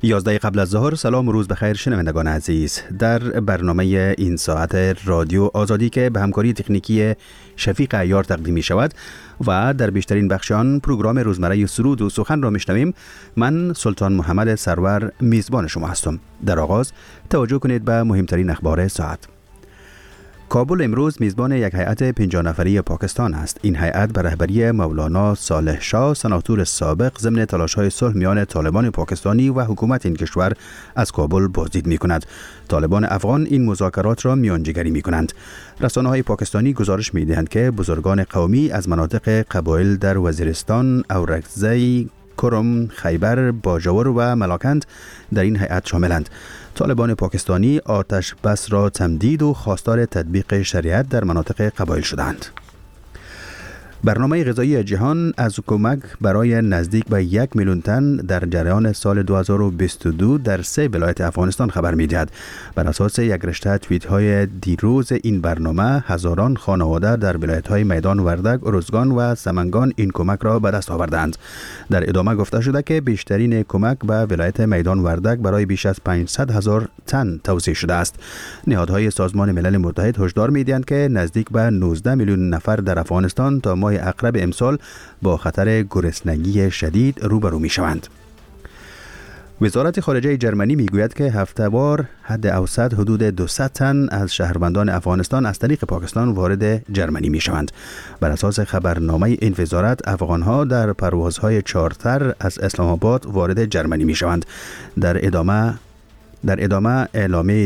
11 قبل از ظهر. سلام و روز بخیر شنوندگان عزیز. در برنامه این ساعت رادیو آزادی که به همکاری تکنیکی شفیق عیار تقدیم می شود و در بیشترین بخش آن پروگرام روزمره سرود و سخن را میشنویم، من سلطان محمد سرور میزبان شما هستم. در آغاز توجه کنید به مهمترین اخبار ساعت. کابل امروز میزبان یک هیئت 50 نفری پاکستان است. این هیئت به رهبری مولانا صالح شاه، سناتور سابق، ضمن تلاش‌های صلح میان طالبان پاکستانی و حکومت این کشور از کابل بازدید می‌کند. طالبان افغان این مذاکرات را میانجیگری می‌کنند. رسانه‌های پاکستانی گزارش می‌دهند که بزرگان قومی از مناطق قبایل در وزیرستان، اورکزی، کرم، خیبر، باجور و ملاکند در این هیئت شاملند. طالبان پاکستانی آتش بس را تمدید و خواستار تطبیق شریعت در مناطق قبایل شدند. برنامه غذایی جهان از کمک برای نزدیک به 1 میلیون تن در جریان سال 2022 در 3 ولایت افغانستان خبر می‌دهد. بر اساس یک رشته توییت‌های دیروز این برنامه، هزاران خانواده در ولایت‌های میدان وردک، ارزگان و سمنگان این کمک را به دست آوردند. در ادامه گفته شده که بیشترین کمک به ولایت میدان وردک برای بیش از 500,000 تن توزیع شده است. نهادهای سازمان ملل متحد هشدار می‌دهند که نزدیک به 19 میلیون نفر در افغانستان تا ماه اقرب امسال با خطر گرسنگی شدید روبرو می شوند. وزارت خارجه جرمنی می گوید که هفته‌وار حد اوسط حدود 200 تن از شهروندان افغانستان از طریق پاکستان وارد جرمنی می شوند. بر اساس خبرنامه این وزارت، افغانها در پروازهای چارتر از اسلام آباد وارد جرمنی می شوند. در ادامه اعلامیه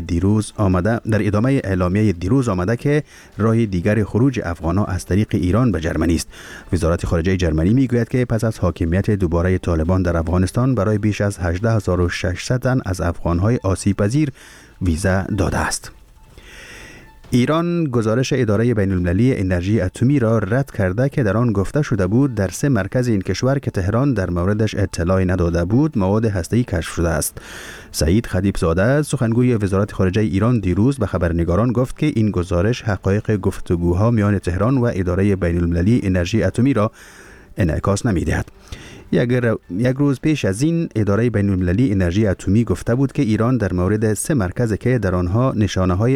دیروز آمده که راه دیگر خروج افغان‌ها از طریق ایران به جرمنی است. وزارت خارجه جرمنی میگوید که پس از حاکمیت دوباره طالبان در افغانستان برای بیش از 18,600 تن از افغان‌های آسیب‌پذیر ویزا داده است. ایران گزارش اداره بین‌المللی انرژی اتمی را رد کرده که در آن گفته شده بود در 3 مرکز این کشور که تهران در موردش اطلاعی نداده بود مواد هسته‌ای کشف شده است. سعید خدیبزاده، سخنگوی وزارت خارجه ایران، دیروز به خبرنگاران گفت که این گزارش حقایق گفتگوها میان تهران و اداره بین‌المللی انرژی اتمی را انعکاس نمی‌دهد. یک روز پیش از این اداره بین‌المللی انرژی اتمی گفته بود که ایران در مورد 3 مرکز که در آنها نشانه‌های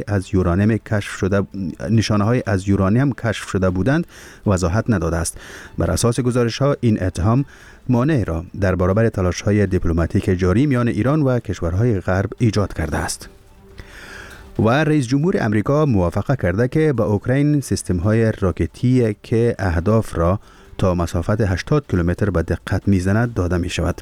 از یورانیم کشف شده بودند وضاحت نداده است. بر اساس گزارش‌ها این اتهام مانع را در برابر تلاش‌های دیپلماتیک جاری میان ایران و کشورهای غرب ایجاد کرده است. و رئیس جمهور امریکا موافقه کرده که به اوکراین سیستم‌های راکتی که اهداف را تا مسافت 80 کیلومتر به دقت میزند داده می شود.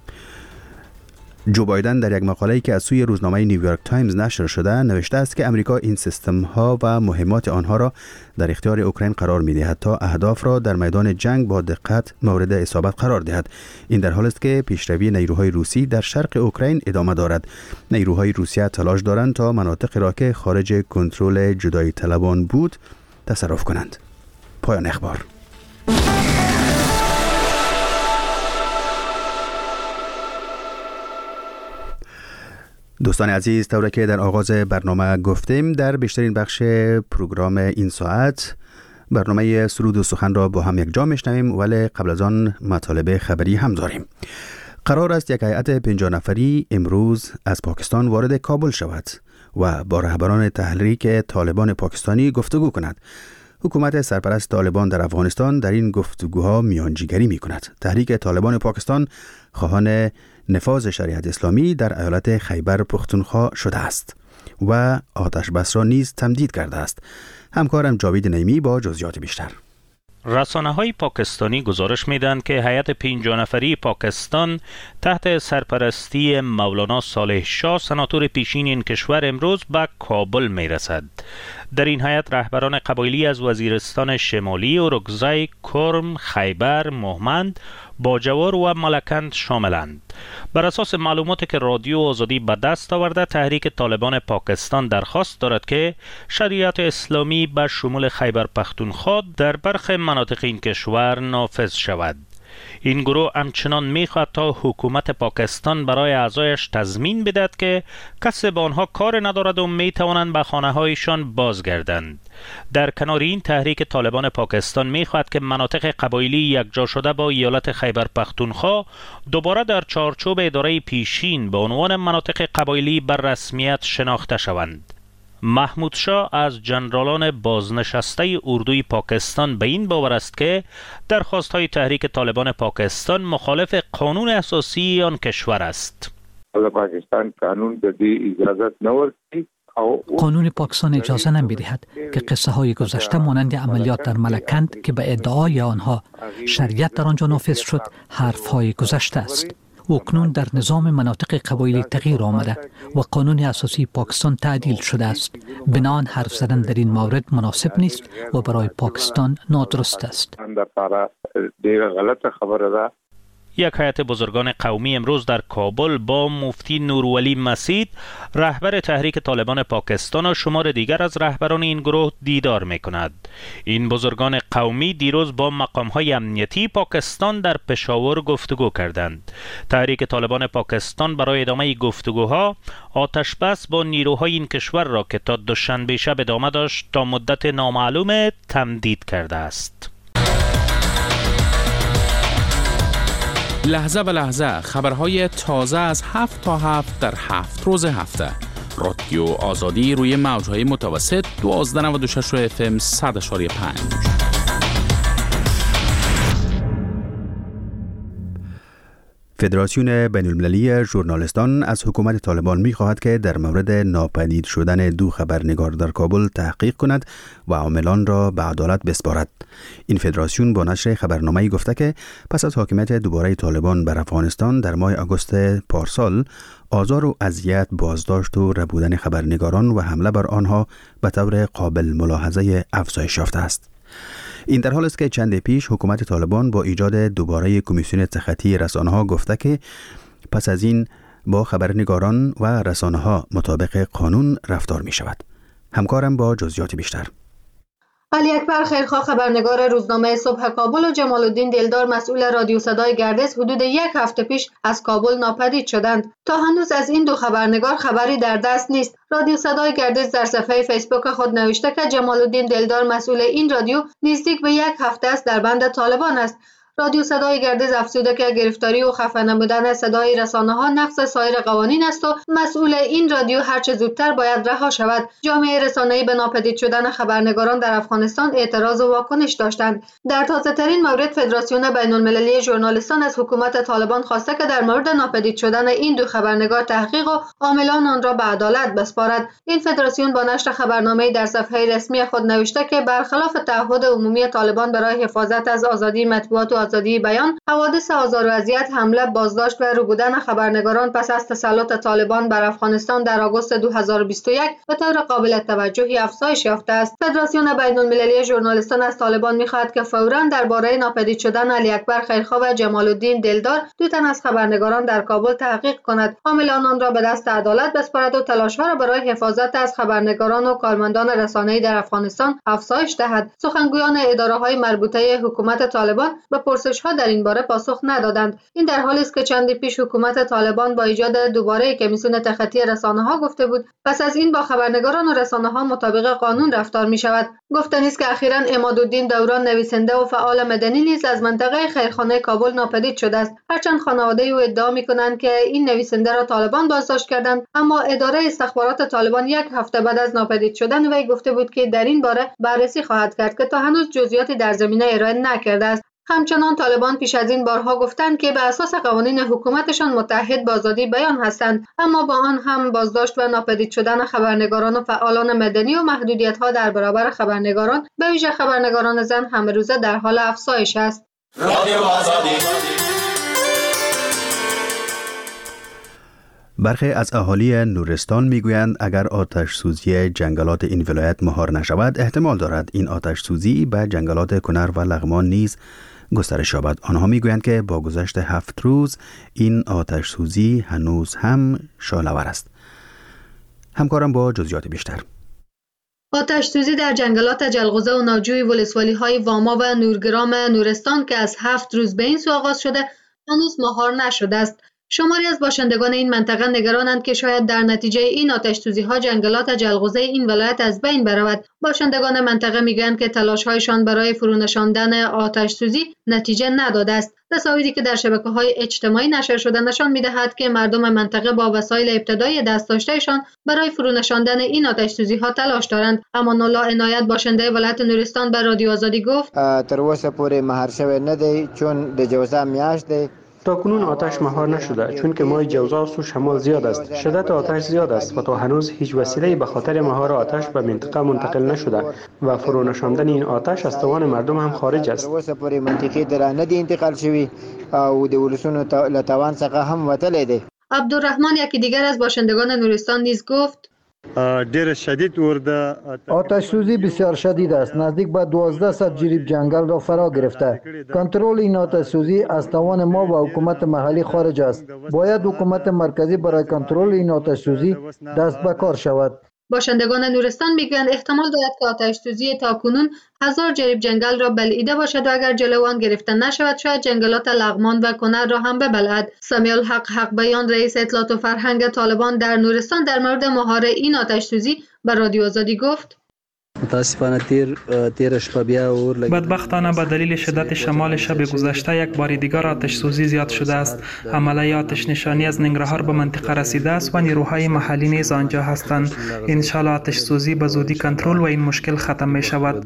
جو بایدن در یک مقاله‌ای که از سوی روزنامه نیویورک تایمز نشر شده نوشته است که امریکا این سیستم ها و مهمات آنها را در اختیار اوکراین قرار می دهد تا اهداف را در میدان جنگ با دقت مورد اصابت قرار دهد. این در حالی است که پیشروی نیروهای روسی در شرق اوکراین ادامه دارد. نیروهای روسیه تلاش دارند تا مناطق را که خارج کنترل جدایی طلبان بود تصرف کنند. پایان اخبار. دوستان عزیز، طوری که در آغاز برنامه گفتیم، در بیشترین بخش پروگرام این ساعت برنامه سرود و سخن را با هم یک جا میشنویم، ولی قبل از آن مطالب خبری هم داریم. قرار است یک هیئت 50 نفری امروز از پاکستان وارد کابل شود و با رهبران تحریک طالبان پاکستانی گفتگو کند. حکومت سرپرست طالبان در افغانستان در این گفتگوها میانجیگری می کند. تحریک طالبان پاکستان خواهان نفاذ شریعت اسلامی در ایالت خیبر پختونخوا شده است و آتش بس را نیز تمدید کرده است. همکارم جاوید نیمی با جزئیات بیشتر. رسانه‌های پاکستانی گزارش می‌دهند که هیئت 50 نفری پاکستان تحت سرپرستی مولانا صالح شاه، سناتور پیشین این کشور، امروز به کابل می‌رسد. در این هیئت رهبران قبایلی از وزیرستان شمالی، اورکزی، کرم، خیبر، مهمند، باجور و ملکند شاملند. بر اساس معلوماتی که رادیو آزادی به دست آورده، تحریک طالبان پاکستان درخواست دارد که شریعت اسلامی به شمول خیبر پختونخوا در برخی مناطق این کشور نافذ شود. این گروه همچنان میخواهد تا حکومت پاکستان برای اعضایش تضمین بدهد که کسی با آنها کار ندارد و میتوانند به خانه هایشان بازگردند. در کنار این، تحریک طالبان پاکستان میخواهد که مناطق قبایلی یکجا شده با ایالت خیبر پختونخوا دوباره در چارچوب اداره پیشین به عنوان مناطق قبایلی بر رسمیت شناخته شوند. محمود شاه از جنرالان بازنشسته اردوی پاکستان به این باور است که درخواست‌های تحریک طالبان پاکستان مخالف قانون اساسی آن کشور است. پاکستان قانون بدی اجازه نورتی. قانون پاکستان اجازه نمی‌دهد که قصه های گذشته مانند عملیات در ملکند که به ادعای آنها شریعت در آنجا نافذ شد حرف های گذشته است. اکنون در نظام مناطق قبایلی تغییر آمده و قانون اساسی پاکستان تعدیل شده است. بنابراین حرف زدن در این مورد مناسب نیست و برای پاکستان نادرست است. یک هیئت بزرگان قومی امروز در کابل با مفتی نورولی مسید، رهبر تحریک طالبان پاکستان و شمار دیگر از رهبران این گروه دیدار می‌کند. این بزرگان قومی دیروز با مقام‌های امنیتی پاکستان در پشاور گفتگو کردند. تحریک طالبان پاکستان برای ادامه گفتگوها آتش بس با نیروهای این کشور را که تا دوشنبه شب ادامه داشت تا مدت نامعلوم تمدید کرده است. لحظه به لحظه خبرهای تازه از 7 تا 7 در 7 روز هفته. رادیو آزادی روی موجهای متوسط 1296 FM 100.5. فدراسیون بین المللی ژورنالیستان از حکومت طالبان می خواهد که در مورد ناپدید شدن 2 خبرنگار در کابل تحقیق کند و عاملان را به عدالت بسپارد. این فدراسیون با نشر خبرنامه‌ای گفته که پس از حاکمیت دوباره طالبان بر افغانستان در ماه آگوست پارسال، آزار و اذیت، بازداشت و ربودن خبرنگاران و حمله بر آنها به طور قابل ملاحظه افزایش یافته است. این در حال است که چند پیش حکومت طالبان با ایجاد دوباره کمیسیون تخطی رسانه‌ها گفته که پس از این با خبرنگاران و رسانه‌ها مطابق قانون رفتار می شود. همکارم با جزئیات بیشتر. علی اکبر خیرخواه خبرنگار روزنامه صبح کابل و جمال الدین دلدار مسئول رادیو صدای گردش حدود 1 هفته پیش از کابل ناپدید شدند. تا هنوز از این 2 خبرنگار خبری در دست نیست. رادیو صدای گردش در صفحه فیسبوک خود نوشته که جمال الدین دلدار مسئول این رادیو نزدیک به 1 هفته است در بند طالبان است. رادیو صدای گردش افزوده که گرفتاری و خفه نمودن صدای رسانه‌ها نقض سایر قوانین است و مسئول این رادیو هرچه زودتر باید رها شود. جامعه رسانه‌ای به ناپدید شدن خبرنگاران در افغانستان اعتراض و واکنش داشتند. در تازه‌ترین مورد، فدراسیون بین المللی ژورنالیستان از حکومت طالبان خواسته که در مورد ناپدید شدن این 2 خبرنگار تحقیق و عاملان آن را به عدالت بسپارد. این فدراسیون با نشر خبرنامه‌ای در صفحه رسمی خود نوشته که برخلاف تعهد عمومی طالبان برای حفاظت از آزادی مطبوعات و آزادی بیان، حوادث آزار و اذیت، حمله، بازداشت و ربودن خبرنگاران پس از تسلط طالبان بر افغانستان در آگوست 2021 به طور قابل توجهی افزایش یافته است. فدراسیون بین المللی ژورنالیستان از طالبان می‌خواهد که فوراً درباره ناپدید شدن علی اکبر خیرخواه و جمال الدین دلدار، 2 تن از خبرنگاران در کابل، تحقیق کند، عاملان آن را به دست عدالت بسپارد و تلاش‌ها را برای حفاظت از خبرنگاران و کارمندان رسانه‌ای در افغانستان افزایش دهد. سخنگویان اداره‌های مربوطه حکومت طالبان به پرسش‌ها در این باره پاسخ ندادند. این در حالی است که چندی پیش حکومت طالبان با ایجاد دوباره کمیسیون تخطی رسانه‌ها گفته بود پس از این با خبرنگاران و رسانه‌ها مطابق قانون رفتار می‌شود. گفتنی است که اخیراً عمادالدین دوران، نویسنده و فعال مدنی نیز از منطقه خیرخانه کابل ناپدید شده است. هرچند خانواده او ادعا می‌کنند که این نویسنده را طالبان بازداشت کردند، اما اداره استخبارات طالبان 1 هفته بعد از ناپدید شدن وی گفته بود که در این باره بررسی خواهد کرد که تا هنوز جزئیاتی در زمینه ارائه نکرده است. همچنان طالبان پیش از این بارها گفتند که به اساس قوانین حکومتشان متحد با آزادی بیان هستند، اما با آن هم بازداشت و ناپدید شدن خبرنگاران و فعالان مدنی و محدودیت‌ها در برابر خبرنگاران، به ویژه خبرنگاران زن، همه روزه در حال افزایش است. برخی از اهالی نورستان میگویند اگر آتش سوزی جنگلات این ولایت مهار نشود، احتمال دارد این آتش سوزی به جنگلات کنر و لغمان نیز گسترش یابد. آنها میگویند که با گذشت 7 روز این آتش سوزی هنوز هم شعله‌ور است. همکارم با جزئیات بیشتر. آتش‌سوزی در جنگلات جلغوزه و ناجوی ولسوالی‌های واما و نورگرام نورستان که از 7 روز به این سو آغاز شده هنوز مهار نشده است. شماری از باشندگان این منطقه نگرانند که شاید در نتیجه این آتش‌سوزی‌ها جنگلات جلغوزه این ولایت از بین برود. باشندگان منطقه میگویند که تلاش‌هایشان برای فرونشاندن آتش‌سوزی نتیجه نداده است. تصاویری که در شبکه‌های اجتماعی نشر شده نشان می‌دهد که مردم منطقه با وسایل ابتدایی دست داشته‌شان برای فرونشاندن این آتش‌سوزی‌ها تلاش دارند. امان الله عنایت باشنده ولایت نورستان به رادیو آزادی گفت: تر اوسه پورې مهار شوی نه دی چون د جوزا میاشت دی. تاکنون آتش مهار نشده چون که ماه جوزاست و شمال زیاد است. شدت آتش زیاد است و تا هنوز هیچ وسیله‌ای به خاطر مهار آتش به منطقه منتقل نشده و فرونشاندن این آتش از توان مردم هم خارج است. اوسه پورې منطقه در نه دی انتقال شوی او د ولسونو له توان څخه هم وتلی دی. عبدالرحمن یکی دیگر از باشندگان نورستان نیز گفت: آتش سوزی بسیار شدید است. نزدیک به 1200 جریب جنگل را فرا گرفته. کنترل این آتش سوزی از توان ما و حکومت محلی خارج است. باید حکومت مرکزی برای کنترل این آتش سوزی دست به کار شود. باشندگان نورستان میگویند احتمال دارد که آتش‌سوزی تاکنون 1000 جریب جنگل را بلعیده باشد و اگر جلو آن گرفته نشود شاید جنگلات لغمان و کنر را هم ببلعد. سمیع الحق حق بیان رئیس اطلاعات و فرهنگ طالبان در نورستان در مورد مهار این آتش‌سوزی به رادیو آزادی گفت: متاسفانه تیرش بدبختانه به دلیل شدت شمال شب گذشته یک بار دیگر آتش سوزی زیاد شده است. عمله آتش نشانی از ننگرهار به منطقه رسیده است و نیروهای محلی نیز آنجا هستند. ان شاء الله آتش سوزی به زودی کنترل و این مشکل ختم می شود.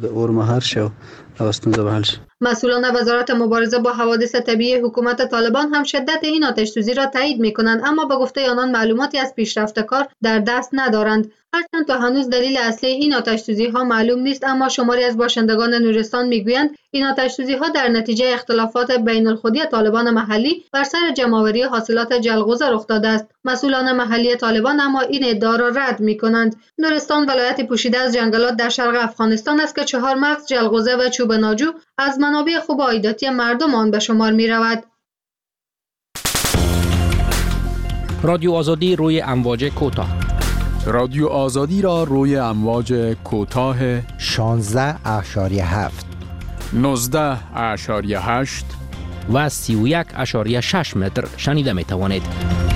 مسئولان وزارت مبارزه با حوادث طبیعی حکومت طالبان هم شدت این آتش سوزی را تایید می کنند، اما به گفته آنان معلوماتی از پیشرفت کار در دست ندارند. هرچند تا هنوز دلیل اصلی این آتش سوزی ها معلوم نیست، اما شماری از باشندگان نورستان میگویند این آتش سوزی ها در نتیجه اختلافات بین الخودی طالبان محلی بر سر جمع‌آوری حاصلات جلغوزه رخ داده است. مسئولان محلی طالبان اما این ادعا را رد می کنند. نورستان ولایتی پوشیده از جنگلات در شرق افغانستان است که 4 مغز جلغوزه و چوب ناجو از منابع خوب عایداتی مردم آن به شمار می رود. رادیو آزادی روی امواج کوتاه. رادیو آزادی را روی امواج کوتاه 16.7 19.8 و 31.6 متر شنیده می توانید.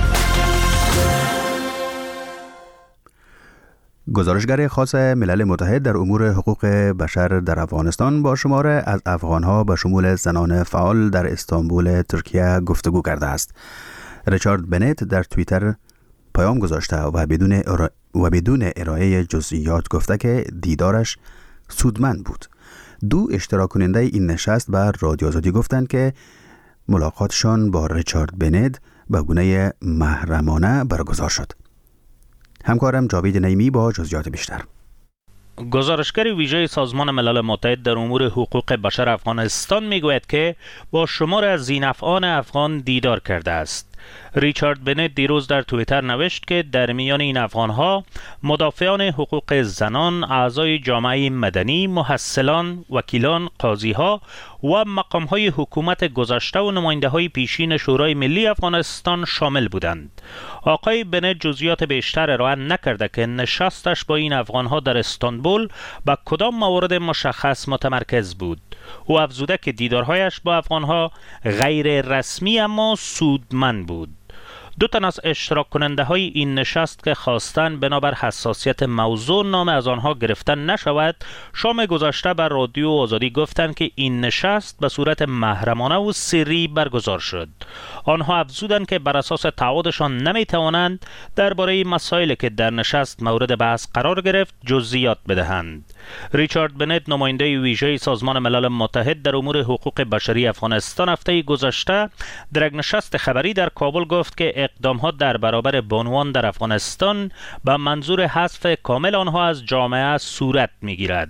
گزارشگر خاص ملل متحد در امور حقوق بشر در افغانستان با شماره از افغانها به شمول زنان فعال در استانبول ترکیه گفتگو کرده است. ریچارد بنت در توییتر پیام گذاشته و بدون ارائه جزئیات گفته که دیدارش سودمند بود. 2 اشتراک کننده این نشست به رادیو آزادی گفتند که ملاقاتشان با ریچارد بنت به گونه محرمانه برگزار شد. همکارم جاوید نیمی با جزئیات بیشتر. گزارشگر ویژه سازمان ملل متحد در امور حقوق بشر افغانستان میگوید که با شمار از ذی‌نفعان افغان دیدار کرده است. ریچارد بنت دیروز در توییتر نوشت که در میان این افغانها مدافعان حقوق زنان، اعضای جامعه مدنی، محصلان، وکیلان، قاضی‌ها و مقام‌های حکومت گذشته و نماینده‌های پیشین شورای ملی افغانستان شامل بودند. آقای بنت جزئیات بیشتر ارائه نکرده که نشستش با این افغانها در استانبول به کدام موارد مشخص متمرکز بود. او افزوده که دیدارهایش با افغانها غیر رسمی اما سودمند بود. 2 تن از اشتراک کننده های این نشست که خواستن بنابر حساسیت موضوع نام از آنها گرفته نشود، شام گذشته بر رادیو آزادی گفتند که این نشست به صورت محرمانه و سری برگزار شد. آنها افزودند که بر اساس تعهدشان نمیتوانند درباره مسائلی که در نشست مورد بحث قرار گرفت جزئیات بدهند. ریچارد بنت نماینده ویژه سازمان ملل متحد در امور حقوق بشری افغانستان هفته گذشته در یک نشست خبری در کابل گفت که اقدام‌ها در برابر بانوان در افغانستان به منظور حذف کامل آنها از جامعه صورت می‌گیرد.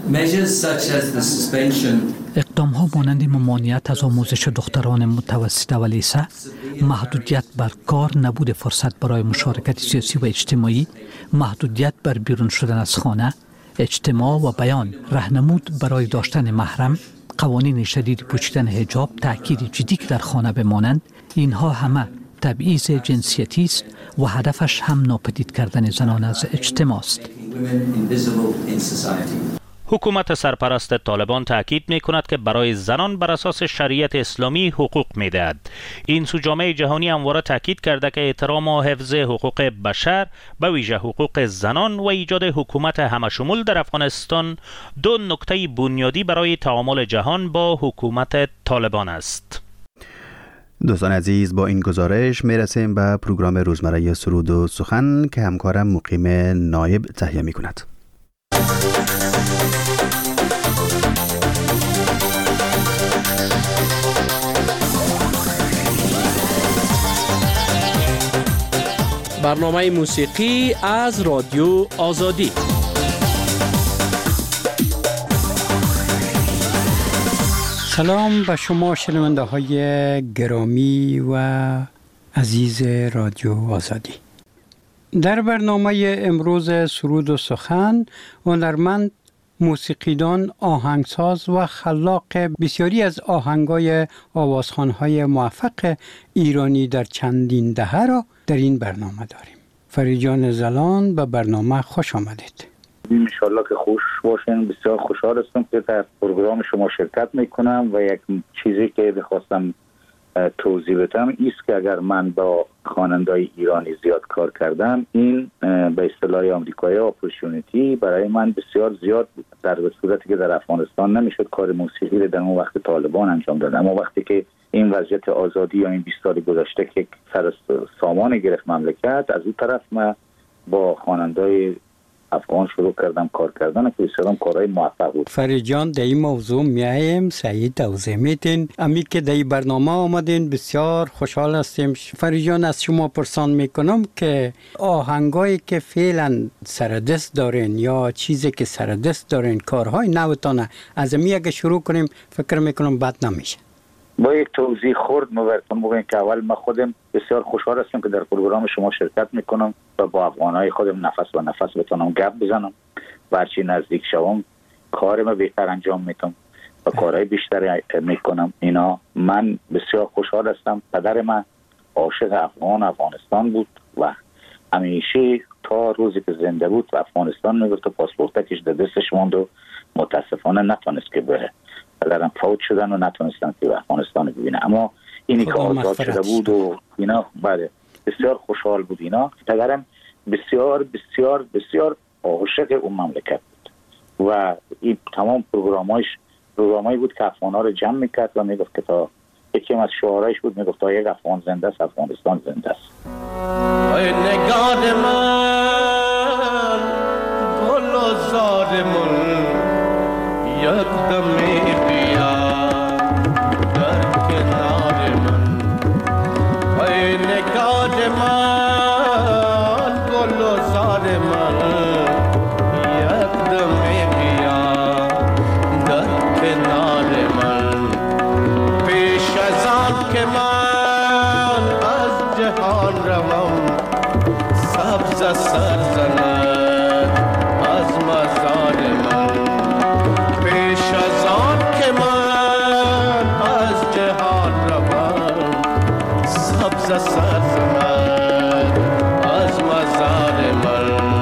اقدام‌ها مانند ممانعت از آموزش دختران متوسطه و لیسه، محدودیت بر کار، نبود فرصت برای مشارکت سیاسی و اجتماعی، محدودیت بر بیرون شدن از خانه، اجتماع و بیان، راهنمود برای داشتن محرم، قوانین شدید پوشیدن حجاب، تأکید جدی در خانه بمانند، اینها همه تبعیض جنسیتی است و هدفش هم ناپدید کردن زنان از اجتماع است. حکومت سرپرست طالبان تاکید می کند که برای زنان بر اساس شریعت اسلامی حقوق می دهد. این سو جامعه جهانی همواره تاکید کرده که احترام و حفظ حقوق بشر به ویژه حقوق زنان و ایجاد حکومت همشمول در افغانستان دو نکته بنیادی برای تعامل جهان با حکومت طالبان است. دوستان عزیز، با این گزارش میرسیم به پروگرام روزمره سرود و سخن که همکارم مقیم نایب تهیه می کند. برنامه موسیقی از رادیو آزادی. سلام به شما شنونده های گرامی و عزیز رادیو آزادی. در برنامه امروز سرود و سخن هنرمند، موسیقیدان، آهنگساز و خلاق بسیاری از آهنگای آوازخوان‌های موفق ایرانی در چندین دهه را در این برنامه داریم. فریجان زلان به برنامه خوش آمدید. انشالله که خوش باشین. بسیار خوشحال هستم که در پروگرام شما شرکت میکنم و یک چیزی که بخواستم توضیح بدم ایست که اگر من با خواننده‌های ایرانی زیاد کار کردم، این به اصطلاح آمریکایی اپورتونیتی برای من بسیار زیاد بود، در صورتی که در افغانستان نمیشد کار موسیقی رو در اون وقت طالبان انجام داد. اما وقتی که این وضعیت آزادی یا این 20 سال گذشته که سر سامان گرفت مملکت، از این طرف من با خواننده‌های افغان شروع کردم کار کردن که بسیار کارهای موفق بود. فریجان، در این موضوع میایم سعی توضیح میدین. امی که در این برنامه آمدین بسیار خوشحال هستیم. فریجان، از شما پرسان میکنم که آهنگایی که فعلا سردست دارین یا چیزی که سردست دارین، کارهای نوتانه، از امی اگه شروع کنیم فکر میکنم بد نمیشه. با یک توضیح خورد براتون بگم که اول من خودم بسیار خوشحال هستم که در پروگرام شما شرکت میکنم و با افغانای خودم نفس به نفس بتونم گپ بزنم و هرچی نزدیک شوم کارم بهتر انجام میدم و کارهای بیشتر میکنم. اینا من بسیار خوشحال هستم. پدر من عاشق افغانستان بود و همیشه تا روزی که زنده بود و افغانستان میگفت، پاسپورتش در دستش موند و متاسفانه نتونست که بره. پدرم فوت شدن و نتونستن که افغانستان ببینه، اما اینی که آزاد شده بود و اینا بله بسیار خوشحال بود. اینا پدرم بسیار بسیار بسیار عاشق اون مملکت بود و این تمام پروگرامایی بود که افغان‌ها رو جمع میکرد و میگفت که تا یکی از شعارایش بود، میگفت تا یک افغان زنده است افغانستان زنده است. ای نگاه من گل و زار من یک دمی بیا در کنار من. ای نگاه من گل و زار من یک دمی بیا در کنار من. پیش از آن که من از جهان روم سبز سر زند از مزار من. پیش از آن که من از جهان روم سبز سر زند از مزار من.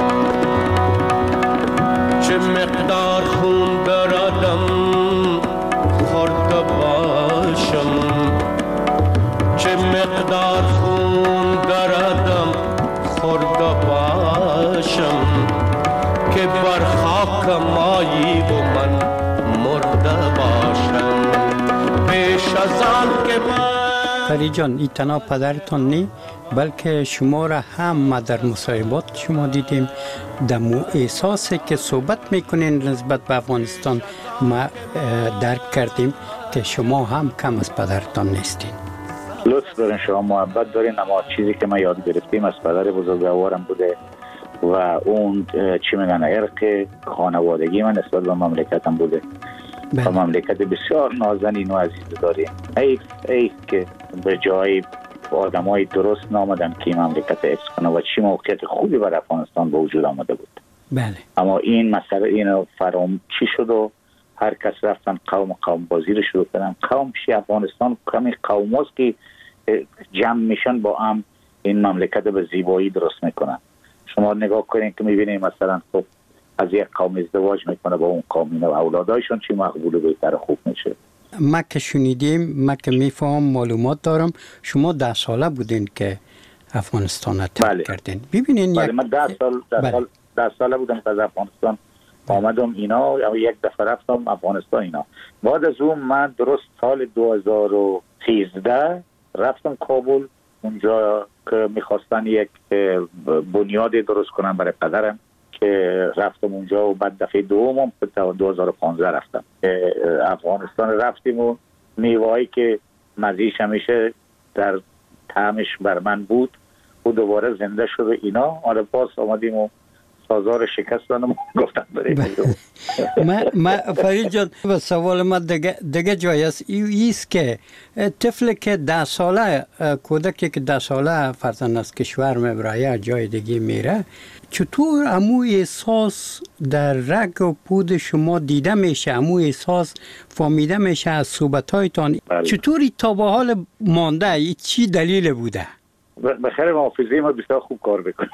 چه مقدار خون دردم خورده باشم، چه مقدار خون دردم خورده باشم که بر خاک مایی و من مرده باشم. پیش از آن که من فریجان، این تنها پدرتان نی بلکه شما را هم در مصاحبات شما دیدیم دمو احساسی که صحبت میکنین نسبت به افغانستان ما درک کردیم که شما هم کم از پدرتان نیستین. لطف دارین، شما محبت دارین، اما چیزی که ما یاد گرفتیم از پدر بزرگوارم بوده و اون چی میگن عرق خانوادگی من نسبت به مملکتم بوده. و مملکت بسیار نازنین و عزیز داریم. ایف که به جای آدمای درست نامدن که این مملکت حفظ کنه و چی موقعیت خوبی برای افغانستان به وجود آمده بود. بله. اما این مسئله اینو چی شد و هر کس رفتن قوم بازی رو شروع کردن. قوم چی؟ افغانستان کمی قوم هست که جمع میشن با هم این مملکت به زیبایی درست میکنن. شما نگاه کنین که میبینید مثلا خب از یک قوم ازدواج میکنه با اون قوم، اینا و اولادایشون چی مقبول و بهتر خوب میشه. ما که شنیدیم، ما که میفهم، معلومات دارم شما 10 ساله بودین که افغانستان را ترک کردین. ببینین بله من 10 ساله بودم که از افغانستان آمدم اینا، یک دفعه رفتم افغانستان اینا. بعد از اون من درست سال 2013 رفتم کابل، اونجا که میخواستن یک بنیاد درست کنن برای پدرم که رفتم اونجا و بعد دفعه دومم 2015 رفتم افغانستان. رفتیم و میوهایی که مزیش همیشه در طعمش بر من بود و دوباره زنده شده اینا. آره باز آمدیم و سازار شکستانم گفتم بریم. ما فرید جان سوال ما دیگه جای است ایست که طفل که 10 ساله، کودکی که 10 ساله فرزند از کشور میبره جای دیگه میره، چطور امو احساس در رگ و پود شما دیده میشه، امو احساس فهمیده میشه از صحبتایتان؟ چطوری تا به حال مانده؟ چی دلیل بوده؟ بخیر حافظه ما بسیار خوب کار بکنه.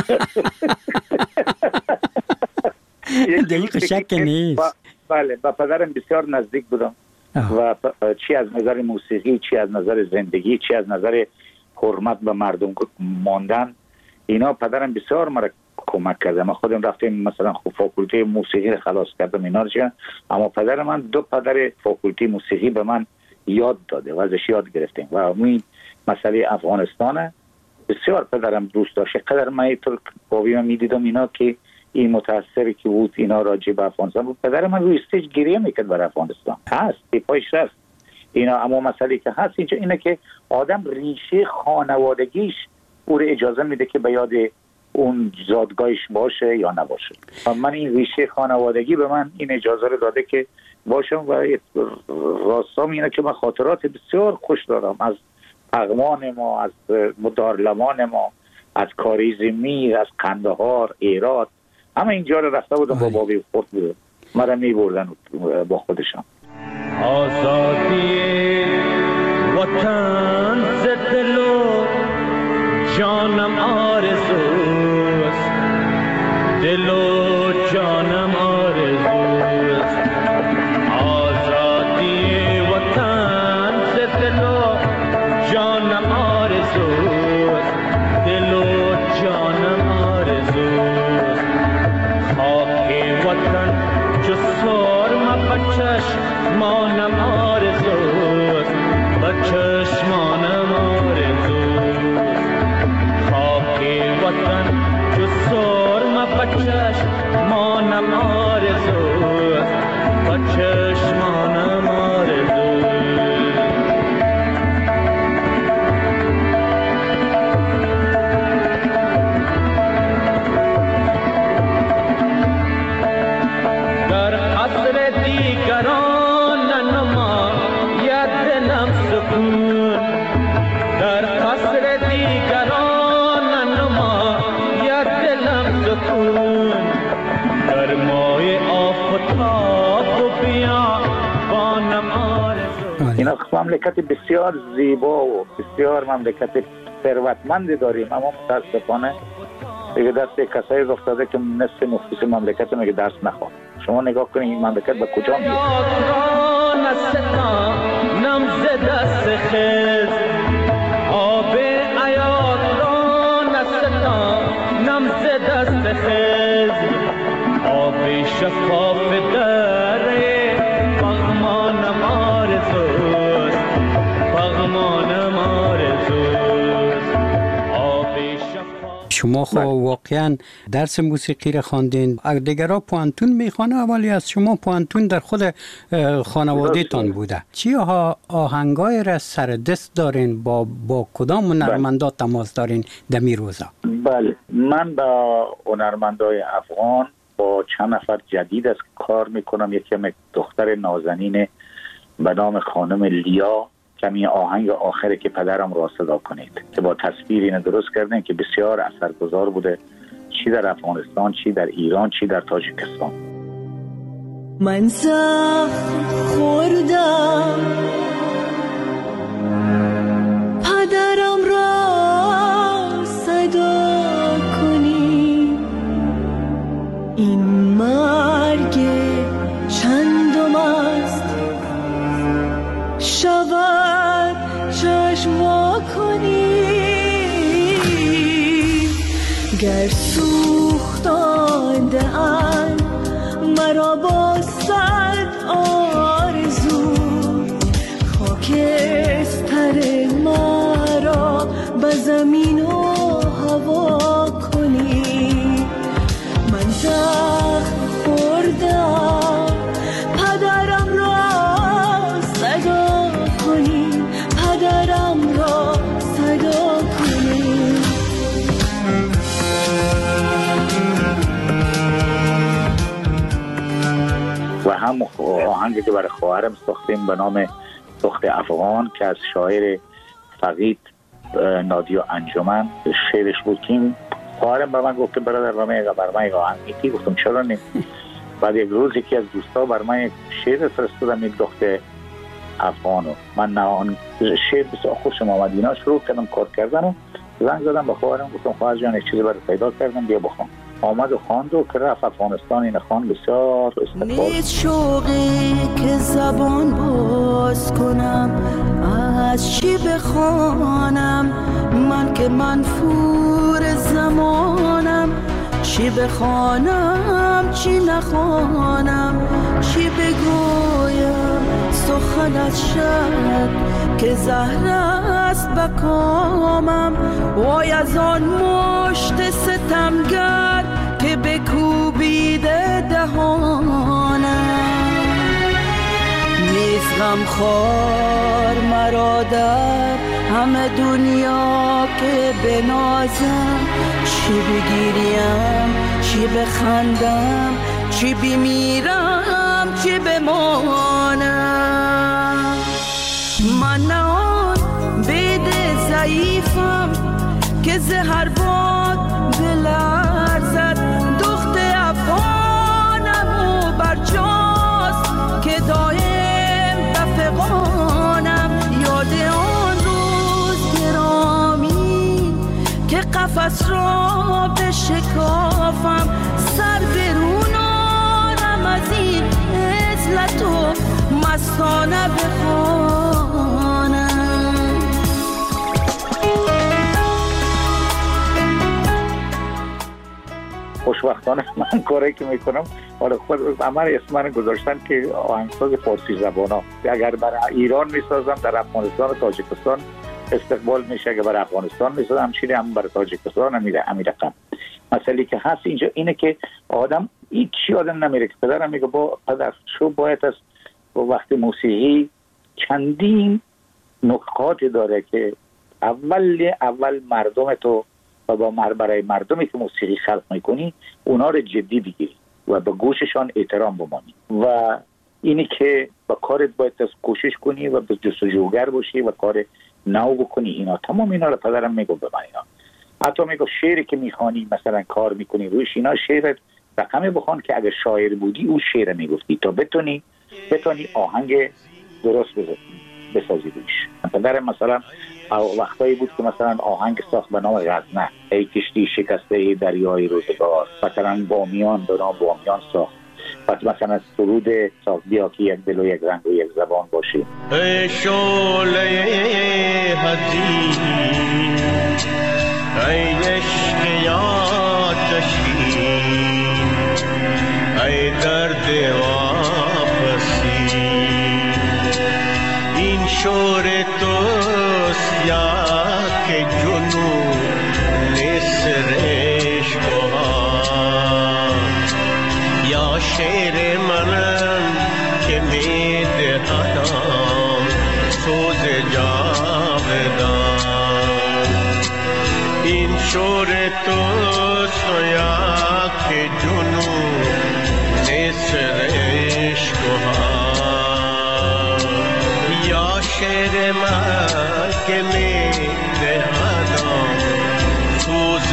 دلیل شک نیست. بله با پدرم بسیار نزدیک بودم و چی از نظر موسیقی، چی از نظر زندگی، چی از نظر حرمت به مردم ماندن، اینا پدرم بسیار مرا کمک کرده. من خودم رفتم مثلا خوب فاکولته موسیقی خلاص کردم اینا چیه، اما پدر من 2 پدر فاکولته موسیقی به من یاد داده و ازش یاد گرفتیم و همین مسئله افغانستان بسیار پدرم دوست داشت. قدر من اینطور باوی من میدیدم اینا که این متاثری که بود اینا راجع به افغانستان بود. پدر من روی استیج گریه میکرد برای افغانستان، هست پایش هست اینا. اما مسئله که هست اینجا اینه که آدم ریشه خانوادگیش او رو اجازه میده که به یاد اون زادگاهش باشه یا نباشه. من این ریشه خانوادگی به من این اجازه رو داده که باشم و راستام اینه که من خاطرات بسیار خوش دارم از پغمان ما، از دارلمان ما، از کاریزمی، از قندهار، ایرات، همه اینجا رو رفته بودم با بابی خود بودم، مرا می بردن با خودشان. آزادی وطن ز دل و جانم آرزوست، دل و جانم آرزوست. آزادی وطن ز دل و جانم آرزوست، دل و جانم آرزوست. خاک وطن چو سرم بچشمانم آرزوست، بچشمانم آرزوست. خاک وطن چو سرم بچشمانم آرزوست، بچشمانم آرزوست. در عصر دیگران نما ید دلم سکون، در عصر دیگران نما ید دلم سکون. در مای آفتاب و بیا بانم آرزو. اینا مملکت بسیار زیبا و بسیار مملکت ثروتمند داریم، اما متاسفانه دیگه دست کسایی افتاده که نصف نفوس مملکت میگه درس نخواه. شما نگاه کنید این مملکت به کجا میره. نم ز دست خز آب عیاد را نم ز دست خز آب شفاف دره پغمانم آرزوست، پغمانم آرزوست. آب شفاف. شما خب واقعا درس موسیقی را خواندین، دیگرها پوانتون میخوانه ولی از شما پوانتون در خود خانواده تان بوده. چی آهنگای را سر دست دارین؟ با کدام هنرمندا تماس دارین دمی روزا؟ بله من با هنرمندای افغان با چند نفر جدید از کار میکنم. یکی هم دختر نازنین به نام خانم لیا، کمی آهنگ آخره که پدرم را صدا کنید که با تصویر اینو درست کردن که بسیار اثرگذار بوده، چی در افغانستان، چی در ایران، چی در تاجیکستان. من سخت خوردم پدرم را صدا کنید، گر سوختانده ام مرا با صد آرزو خاکستر مرا به زمین و هوا کنی من زخم خوردم پدرم را صدا کنی پدرم را صدا کنی و هم آهنگی که برای خواهرم ساختیم به نام سخت افغان که از شاعر فقید نادیا انجمن شعرش بود که خواهرم به من گفت که برادر بر من یک آهنگ میتی گفتم چرا نیم بعد یک روز یکی از دوستا بر من یک شعر فرستادم یک دختر افغانو من آن شعر بسیار خوشم آمد اینا شروع کردم کار کردن و زنگ زدم به خواهرم گفتم خواهر جان یک چیزی برای پیدا کردم بیا بخوام آمد و خواند و که رفت افغانستان این خواند بسیار استقبال نیست شوقی که زبان باز کنم از چی بخوانم من که منفور زمانم چی بخوانم چی نخوانم چی بگویم سخنت شد که زهر است بکامم وای از آن مشت ستمگر که بکوبیده دهانم نیست غمخوار مرا در همه دنیا که بنازم چی بگیریم چی بخندم چی بمیرم چی بمانم من نه آن بید ضعیفم که زهر باد بلرزد دخت افغانم و برجاست که دایم بفغانم یاد آن روز گرامی که قفس را بشکافم سر برونانم از این عزلت و مستانه بخوانم خوشبختانه من کاری که میکنم حالا خود عمل اسم گذاشتن که آهنگساز فارسی زبان ها اگر برای ایران میسازم در افغانستان و تاجیکستان استقبال میشه اگر برای افغانستان میسازم همچنین هم برای تاجیکستان هم رقم مسئله که هست اینجا اینه که آدم هیچی آدم نمیره که پدرم میگه با پدر شو باید از وقت موسیقی چندین نکات داره که اول مردم تو و برای مردمی که موسیقی خلق میکنی اونا رو جدی بگیری و به گوششان احترام بمانی و اینی که با کارت باید کوشش کنی و به جستجوگر باشی و کار نو بکنی اینا تمام اینا رو پدرم میگه به من اینا حتی میگه شعری که میخوانی مثلا کار میکنی روش اینا شعرت رقمی بخوان که اگر شاعر بودی او شعر میگفتی تا بتونی آهنگ درست بسازی روش پدرم مثلا وقتایی بود که مثلا آهنگ ساخت به نام غزنه ای کشتی شکسته دریای روزگار مثلا بامیان به نام بامیان ساخت بعد مثلا سرود ساخت بیا که یک دل و یک رنگ و یک زبان باشیم ای شعله حزین ای عشق آتشین ای درد واپسی این شور توست یا که جنون نسرش بها یا شعر منم که میده آدم سوز جاودان این شور توست یا که جنون نسرش بها شعر من که میده آدم سوز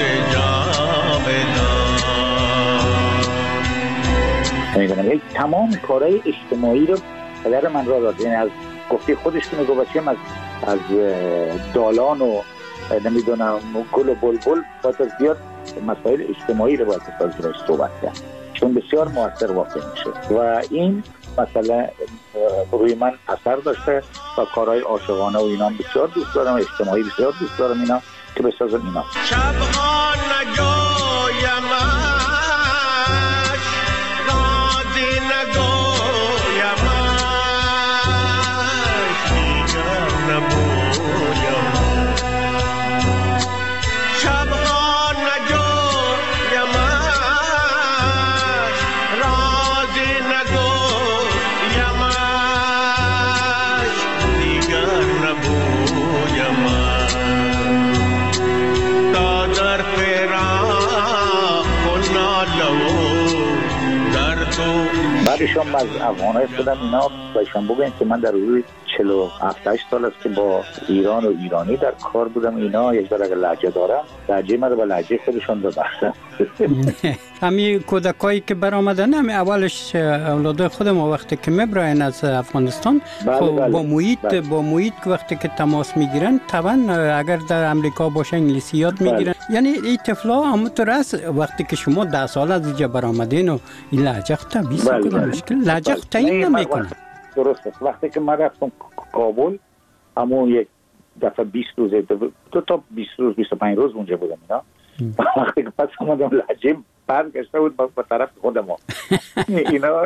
جاودان تمام کارهای اجتماعی رو پدر من را داد یعنی از گفته خودش که میگو بچیم از دالان و نمیدونم گل و بلبل باید زیاد مسائل اجتماعی رو باید از صحبت کرد چون بسیار مؤثر واقع میشه و این مثلا روی من اثر داشته و کارهای عاشقانه و اینا بسیار دوست دارم اجتماعی بسیار دوست دارم اینا که بسازم اینا شبها نگاه بعدشم از افغانای خودم اینا بایشان بگویم که من در حدود 47 سال است که با ایران و ایرانی در کار بودم. اینا یک بار اگر لهجه دارم، لهجه من رو با لهجه خودشون ببخشن. همین کودکایی که برآمدن همین اولش اولاد خودم وقتی که میبرن از افغانستان با محیط وقتی که تماس میگیرن طبعا اگر در امریکا باشه انگلیسی یاد میگیرن. یعنی این طفلا همونطور است وقتی که شما 10 سال از اینجا برآمدین و این لهجه خودت 20 سال مشکل لهجه خودت این نمیکنه. درست است. وقتی که من رفتم کابل اما یک دفعه 20 روز دو تا 20 روز 25 روز اونجا بودم اینا. وقتی که پس اومدم لهجه برگشته بود با طرف خودم اینا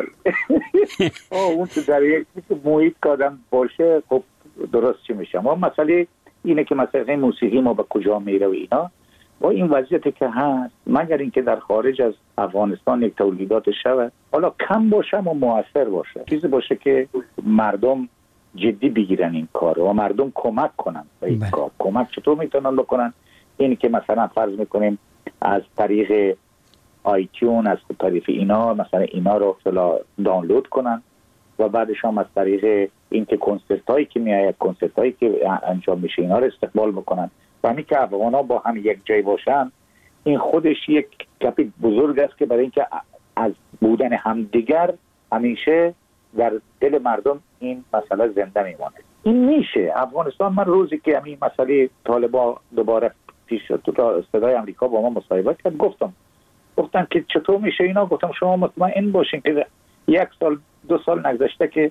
اون تو در یک محیط که آدم باشه خب درست چی میشه. اما مسئله اینه که مثلا موسیقی ما به کجا میره و اینا با این وضعیتی که هست مگر اینکه در خارج از افغانستان یک تولیدات شود حالا کم باشه و موثر باشه، چیزی باشه که مردم جدی بگیرن این کار و مردم کمک کنن به این کار. کمک چطور میتونن بکنن؟ این که مثلا فرض میکنیم از طریق آیتیون از طریق اینا مثلا اینا رو دانلود کنن و بعدش هم از طریق این که کنسرت هایی که میآید کنسرت هایی که انجام میشه اینا رو استقبال بکنن و همین که افغانا با هم یک جای باشن این خودش یک گپ بزرگ است که برای اینکه از بودن همدیگر همیشه در دل مردم این مسئله زنده میمونه. این میشه. افغانستان من روزی که همین مسئله طالبان دوباره پیش شد تو صدای آمریکا با ما مصاحبه کرد گفتن که چطور میشه اینا. گفتم شما مطمئن باشین که 1 سال 2 سال نگذشته که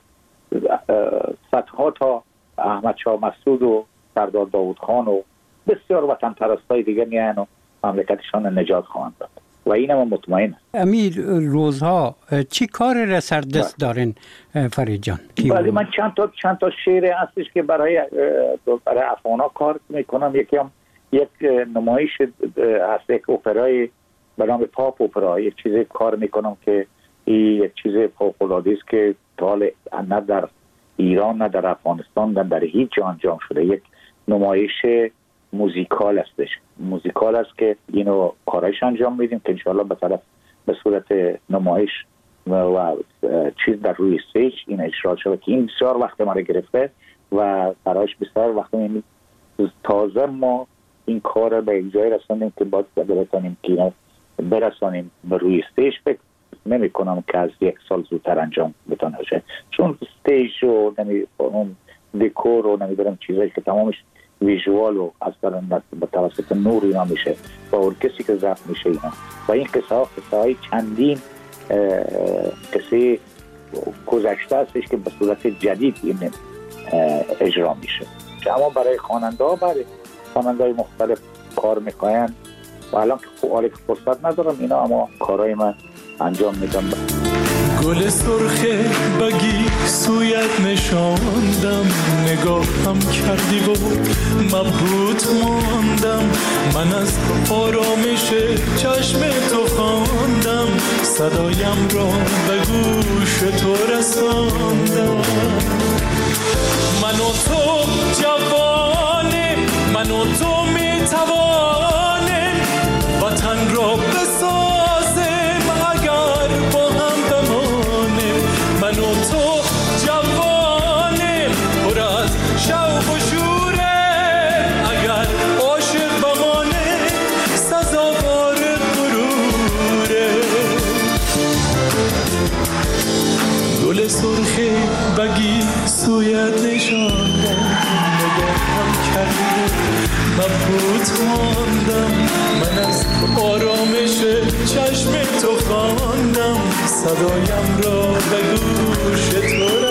صدها تا احمد شاه مسعود و سردار داوود خان و بسیار وطن پرستای دیگه میان و مملکتشان نجات خواهند داد و اینم مطمئن. امیر روزها چی کار را سردست دارین فرید جان؟ ولی من چند تا شعر هستش که برای افغانا کار میکنم. یک نمایش هست، یک اپرای به نام پاپ اپرا، یک چیز کار میکنم که این یک چیز فوق‌العاده است که نه در ایران نه در افغانستان نه در هیچ جا انجام شده. یک نمایش موزیکال هستش، موزیکال است که اینو کارایش انجام میدیم که انشاءالله به صورت نمایش و چیز در روی استیج این اجرا شده که این بسیار وقت ما رو گرفته و برایش بسیار وقت تازه ما این کار به اجرای رسانیم که باید بتونیم که برسانیم به روی استیج. فکر نمی کنم که از 1 سال زودتر انجام بتونه بشه چون استیج و اون دکور و نمیدونم چیزایی که تمامش ویژوال و اصلا به توسط نور اینا میشه و ارکستری که ضبط میشه اینا و این قصه های چندین قصه گذشته هستش که به صورت جدید این اجرا میشه. اما برای خواننده مختلف کار میکنن و الان که فرصت ندارم اینا اما کارهای من انجام میدم. گل سرخه بگی سویت نشاندم، نگاهم کردی و مبهوت ماندم، من از آرامش چشم تو خواندم، صدایم را به گوش تو رساندم. من و تو جوانیم، من و تو میتوانیم وطن را بسازیم اگر با هم بمانیم. من و تو جوانیم پر از شوق و شوره اگر عاشق بمانیم سزاوار غروره. گل سرخی بگی سویت نشاندم، نگاهم کردی مبهوت ماندم، من از آرامش چشم تو خواندم، صدایم را به گوش تو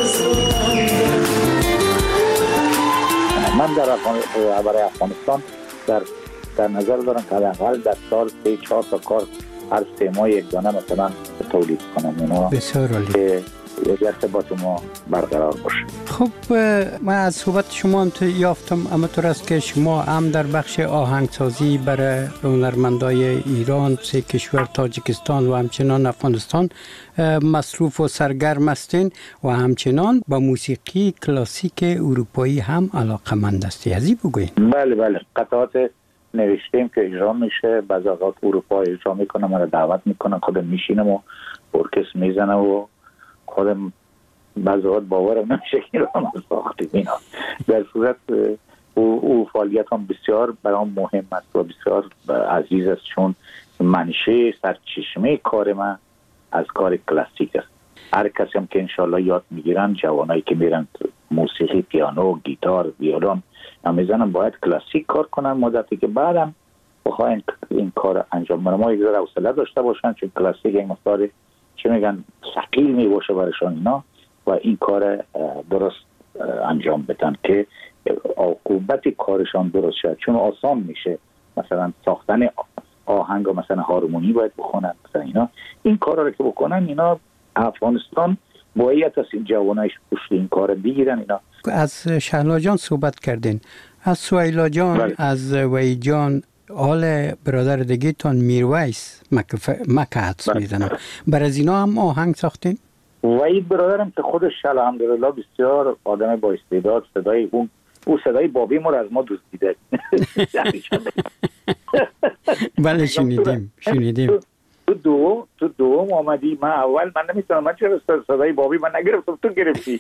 رساندم. من برای افغانستان در در نظر دارم که حداقل در سال 3-4 تا کار هر 3 ماه یک دانه مثلا تولید کنم. اینا بسیار عالی که ارتباط ما برقرار باشه. خب من از صحبت شما هم یافتم اما طور است که شما هم در بخش آهنگسازی برای هنرمندای ایران، 3 کشور تاجیکستان و همچنان افغانستان مصروف و سرگرم هستین و همچنان با موسیقی کلاسیک اروپایی هم علاقه‌مند هستی. ازی بگوین. بله قطعات نوشتیم که اجرا میشه، بعضی اوقات اروپا اجرا میکنه، ما رو دعوت میکنن، خودم میشینم و ارکستر میزنه و خودم بعضی اوقات باورم نمیشه که ایران ساختیم اینا. در صورت او فعالیت هم بسیار برام مهم است و بسیار عزیز است، چون منشه سرچشمه کار من از کار کلاسیک است. هر کسی هم که انشالله یاد میگیرن، جوانایی که میرن موسیقی، پیانو، گیتار، ویولون میزنن، باید کلاسیک کار کنن مدتی که بعدم بخواین این کار انجام بدن. ما یک ذره حوصله داشته باشن، چون کلاسیک یک مقدار چه میگن ثقیل میباشه برایشان اینا و این کار درست انجام بدن که عاقبت کارشان درست شد. چون آسان میشه مثلا ساختن آهنگ و مثلا هارمونی باید بخونن مثلا اینا، این کارا رو که بکنن اینا افغانستان باید از این جوانایش پشت این کار بگیرن. اینا از شهلا جان صحبت کردین، از سویلا جان، از وحید جان، حال برادر دیگه تان میرویس مکه حدس میزنم، بر از اینا هم آهنگ ساختین؟ وحید برادرم که خودش الحمدلله بسیار آدم با استعداد، صدای او صدای بابی ما رو از ما دزدیده. بله شنیدیم. تو دوم آمدی، من اول من نمیتونم، من چرا صدای بابی من نگرفتم، تو گرفتی.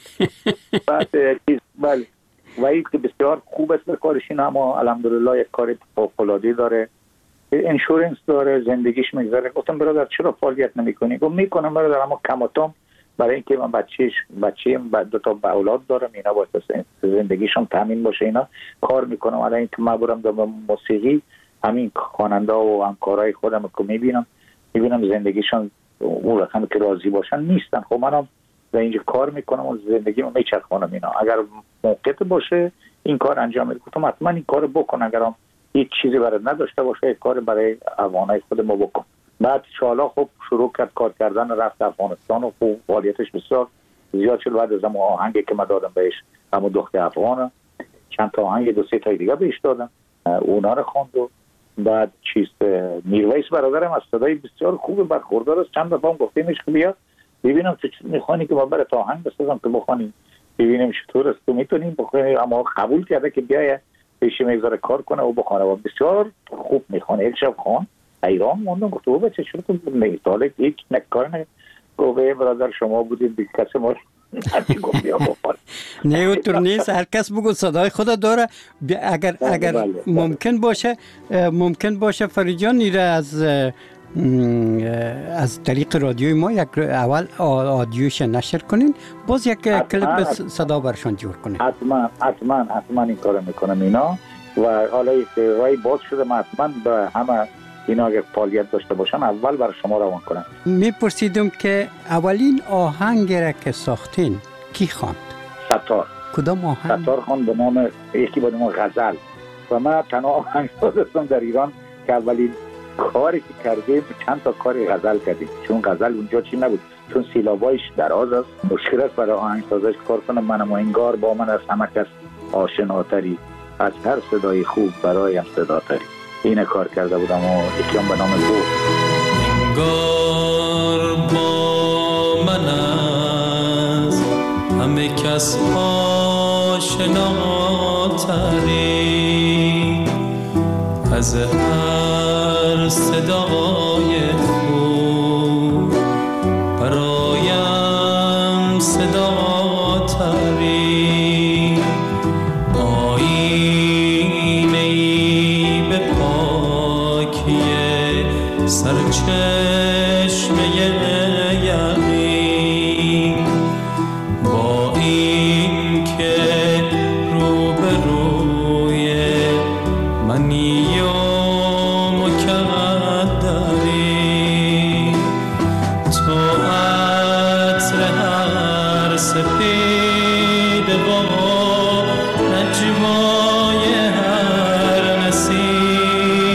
بله وحید که بسیار خوب است به کارش، اما الحمدلله یک کار فوق‌العاده داره، انشورنس داره، زندگیش میگذره. گفتم برادر چرا فعالیت نمیکنی؟ گفت میکنم برادر، اما کماتام برای اینکه من بچه‌ام 2 تا اولاد دارم، اینا باید زندگیشون تامین باشه، اینا کار میکنم. الان اینکه من برم در موسیقی، همین خواننده و همکارای خودم که میبینم زندگیشون اون رقم که راضی باشن نیستن. خب منم در اینجا کار میکنم و زندگیمو میچرخونم. اینا اگر موقعیت باشه این کار انجام میدم. گفتم حتما این کارو بکن، اگرم هیچ چیزی برات نداشته باشه یک کار برای افغانای خود ما بکن. بعد شالا خب شروع کرد کار کردن، رفت افغانستان و فعالیتش بسیار زیاد شد. بعد از اون آهنگی که من دادم بهش، همون دختر افغان، چند تا آهنگ 2-3 تا دیگه بهش دادم، اونا رو خواند. و بعد میرویس برادرم از صدای بسیار خوب برخوردار است. چند دفعه گفتیمش که بیا ببینم تو چی میخوانی که ما برات آهنگ بسازم که بخونیم، ببینیم چطور است تو میتونیم بخونی. اما قبول کرده که بیای پیش میذاره کار کنه و بخونه و بسیار خوب میخونه. یک شب خوان ایران موندم، گفت او بچه چرا تو نمیتاله هیچ نکار نه؟ گفت برادر شما بودید بی کس ما نه اونطور نیست، هر کس بگو صدای خود داره. اگر ممکن باشه فرید جان نیره از طریق رادیوی ما یک اول آدیوش نشر کنین، باز یک کلیپ صدا برشان جور کنین. حتما این کار میکنم اینا. و حالا رای باز شده، من حتما به همه اینا اگر فعالیت داشته باشن اول برای شما روان کنم. میپرسیدم که اولین آهنگ را که ساختین کی خواند؟ ستار. کدام آهنگ؟ ستار خواند به نام یکی به نام غزل. و من تنها آهنگساز هستم در ایران که اولین کاری که کردیم چند تا کار غزل کردیم، چون غزل اونجا چی نبود، چون سیلابایش دراز است، مشکل است برای آهنگسازش کار کنم. منم انگار با من از همه کس آشناتری، از هر صدای خوب برایم صداتری. این کار کرده بودم و یکی هم به نام تو. انگار با من از همه کس آشناتری، از هر صدای خوب برایم صداتری. آینه‌ای به پاکی سرچشمه یقین، با این که روبروی منی و مکدری، تو عطر هر سپید با نجوای هر نسیم،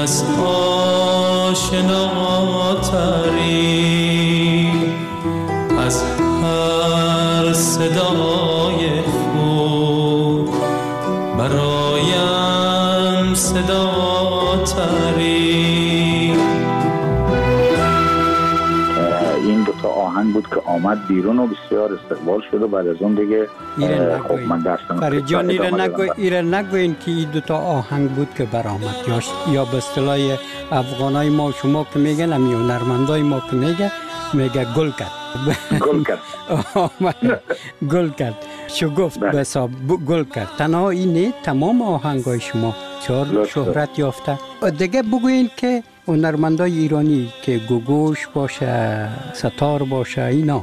از آشناتری از هر صدای خوب برایم صداتری. این دوتا آهنگ بود که آمد بیرون و بسیار استقبال شد و بعد از اون دیگه خب من دستم فرید جان ایره نگوین که این دوتا آهنگ بود که برآمد یا به اصطلاح افغانای ما شما که میگن هم یا هنرمندای ما که میگه گل کرد گل کرد شگفت به حساب گل کرد. تنها اینه تمام آهنگای شما شهرت یافته. دیگه بگوین که هنرمندای ایرانی که گوگوش باشه ستار باشه اینا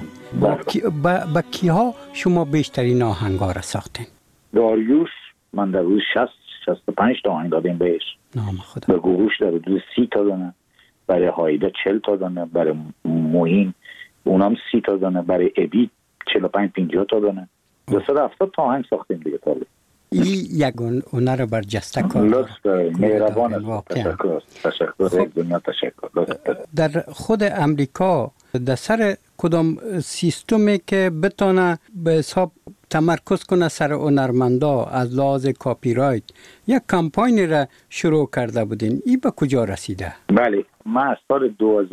با کیها شما بیشترین آهنگا را ساختین؟ داریوش من در روز 65 تا آهنگ دادیم بهش. نام خدا. به گوگوش در روز 30 تا دانه، برای هایده 40 تا دانه، برای موین اونام 30 تا دانه، برای ابی 45-50 تا دانه. 270 تا آهنگ ساختیم دیگه تا این یک هنر برجسته کار لطف داره. مهربان تشکر دنیا تشکر. در خود امریکا در سر کدام سیستمی که بتونه به حساب تمرکز کنه سر هنرمندا از لحاظ کاپی رایت یک کمپاین را شروع کرده بودین، این به کجا رسیده؟ بله من از سال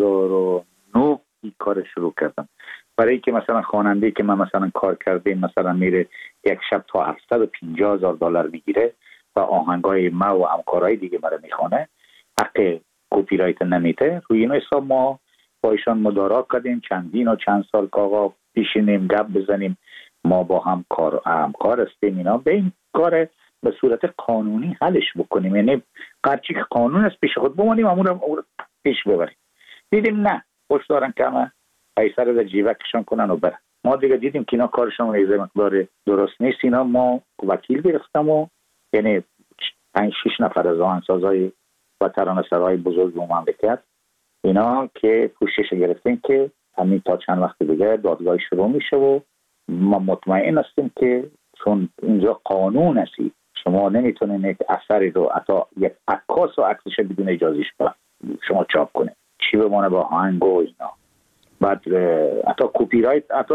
2009 این کار شروع کردم. برای که مثلا خواننده که من مثلا کار کردیم مثلا میره یک شب تا $750,000 میگیره و آهنگای ما و همکارای دیگه مرا میخوانه، حق کپی رایت نمیده. روی این حساب ما با ایشان مدارا کردیم چندین و چند سال که آقا پیشینیم گپ بزنیم، ما با هم همکار هستیم، اینا به این کار به صورت قانونی حلش بکنیم، یعنی قرچی که قانون است پیش خود بمانیم امور رو پیش ببریم. دیدیم نه خوش دارن که همه پیسر در جیوه کشان کنن و برن. ما دیگه دیدیم که اینا کارشون ایزه مقدار درست نیست. اینا ما وکیل گرفتم و یعنی 5-6 نفر از آهنگسازای و ترانه‌سرای بزرگ و مملکت اینا که پوشش گرفتیم که همین تا چند وقت دیگه دادگاه شروع میشه و ما مطمئن هستیم که چون اینجا قانون هستی شما نمیتونین یک اثری رو حتی یک عکاس و عکسش بدون اجازهش شما چاپ کنه چی بمانه با آهنگ و اینا. بعد حتی کپی رایت حتی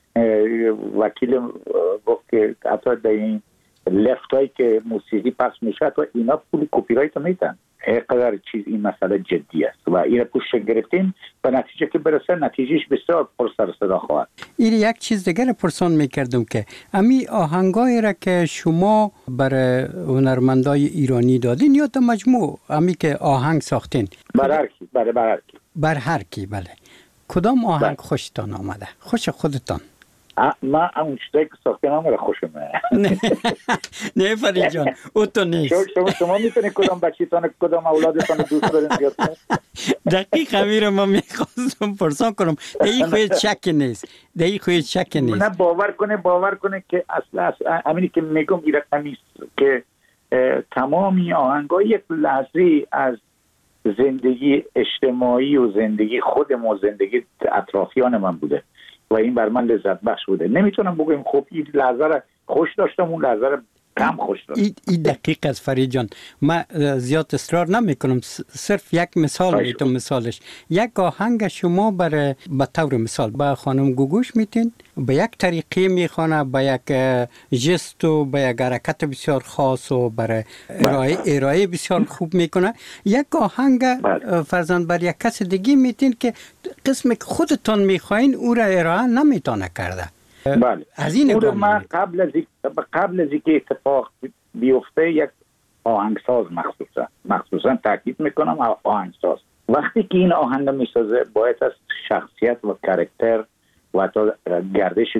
وکیل گفت که حتی در این لفتایی که موسیقی پخش میشه حتی اینا پول کپی رایت رو میتن. اینقدر چیز این مسئله جدی است و این پوشش گرفتیم به نتیجه که برسه نتیجهش بسیار پر سر صدا خواهد. این یک چیز دیگر پرسان میکردم که امی آهنگایی را که شما برای هنرمندای ایرانی دادین یا تا مجموع امی که آهنگ ساختین بر هر کی بله کدام آهنگ خوشتان آمده؟ خوش خودتان؟ من اون چیزایی که ساختم هم را خوشم نه فرید جان او تو نیست. شما میتونید کدام بچیتان کدام اولادتان دوست دارین زیاد کنید؟ دقیق همین رو من میخواستم پرسان کنم. دهی خواهید شک نیست. نه باور کنه که اصلا همینی که میگم این رقمی است که تمامی آهنگای یک لحظه از زندگی اجتماعی و زندگی خودم و زندگی اطرافیان من بوده و این بر من لذت بخش بوده. نمیتونم بگم خب این لحظه را خوش داشتم اون لحظه را کم خوش داشتم. این دقیق است فرید جان. من زیاد اصرار نمی کنم، صرف یک مثال میتونم. مثالش یک آهنگ شما برای به طور مثال با خانم گوگوش میتین به یک طریقه میخوانه، به یک جست و به یک حرکت بسیار خاص و برای ارائه بسیار خوب میکنه. یک آهنگ فرضاً بر یک کس دیگه میتین که قسمی که خودتان میخواین او را ارائه نمیتونه کرده. بله. از این من قبل از اینکه اتفاق بیفته یک آهنگساز مخصوصا تاکید میکنم آهنگساز وقتی که این آهنگ میسازه باید از شخصیت و کاراکتر و حتی گردش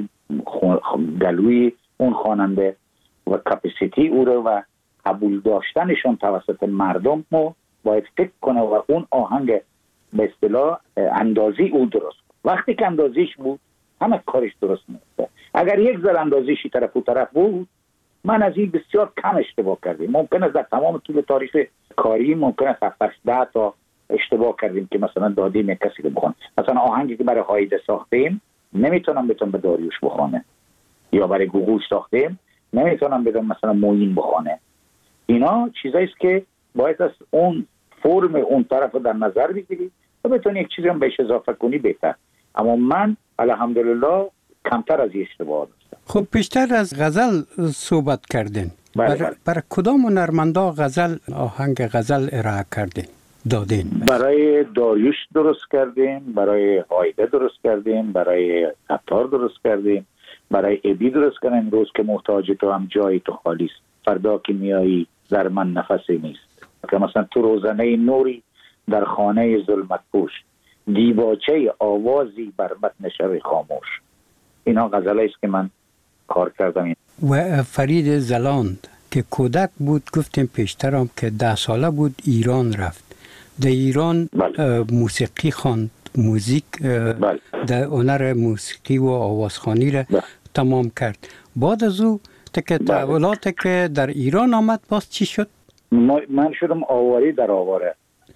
گلوی اون خواننده و کپاسیتی او رو و قبول داشتنشون توسط مردم رو باید فکر کنه و اون آهنگ به اصطلاح اندازی او درست. وقتی که اندازیش بود همه کارش درست میشه. اگر یک ذره اندازیشی طرف و طرف بود من از این بسیار کم اشتباه کردیم. ممکن است در تمام طول تاریخ کاری ممکن است 7-10 تا اشتباه کردیم که مثلا دادیم یک کسی رو بخوان. مثلا آهنگی که برای هایده ساختیم نمیتونم به داریوش بخوانه، یا برای گوگوش ساختیم نمیتونم مثلا موین بخوانه. اینا چیزاییست که باید از اون فرم اون طرف رو در نظر بگیری و بتونی یک چیزی هم بهش اضافه کنی بهتر. اما من الحمدلله کمتر از این اشتباه داشتم. خب پیشتر از غزل صحبت کردین. برای کدام هنرمندا غزل آهنگ غزل ارائه کردین دادین؟ برای داریوش درست کردیم، برای هایده درست کردیم، برای عطار درست کردیم، برای ابی درست کردیم. امروز که محتاج تو هم جای تو خالی است، فردا که میایی در من نفسی نیست. که مثلا تو روزنه نوری در خانه ظلمت پوش، دیباچه آوازی بر متن شب خاموش. اینا غزله است که من کار کردم. و فرید زلاند که کودک بود، گفتیم پیشترم که 10 ساله بود ایران رفت. در ایران موسیقی خواند، موزیک در هنر موسیقی و آوازخوانی را تمام کرد. بعد از او تحولاتی که در ایران آمد باز چی شد؟ من شدم آواری در آواره.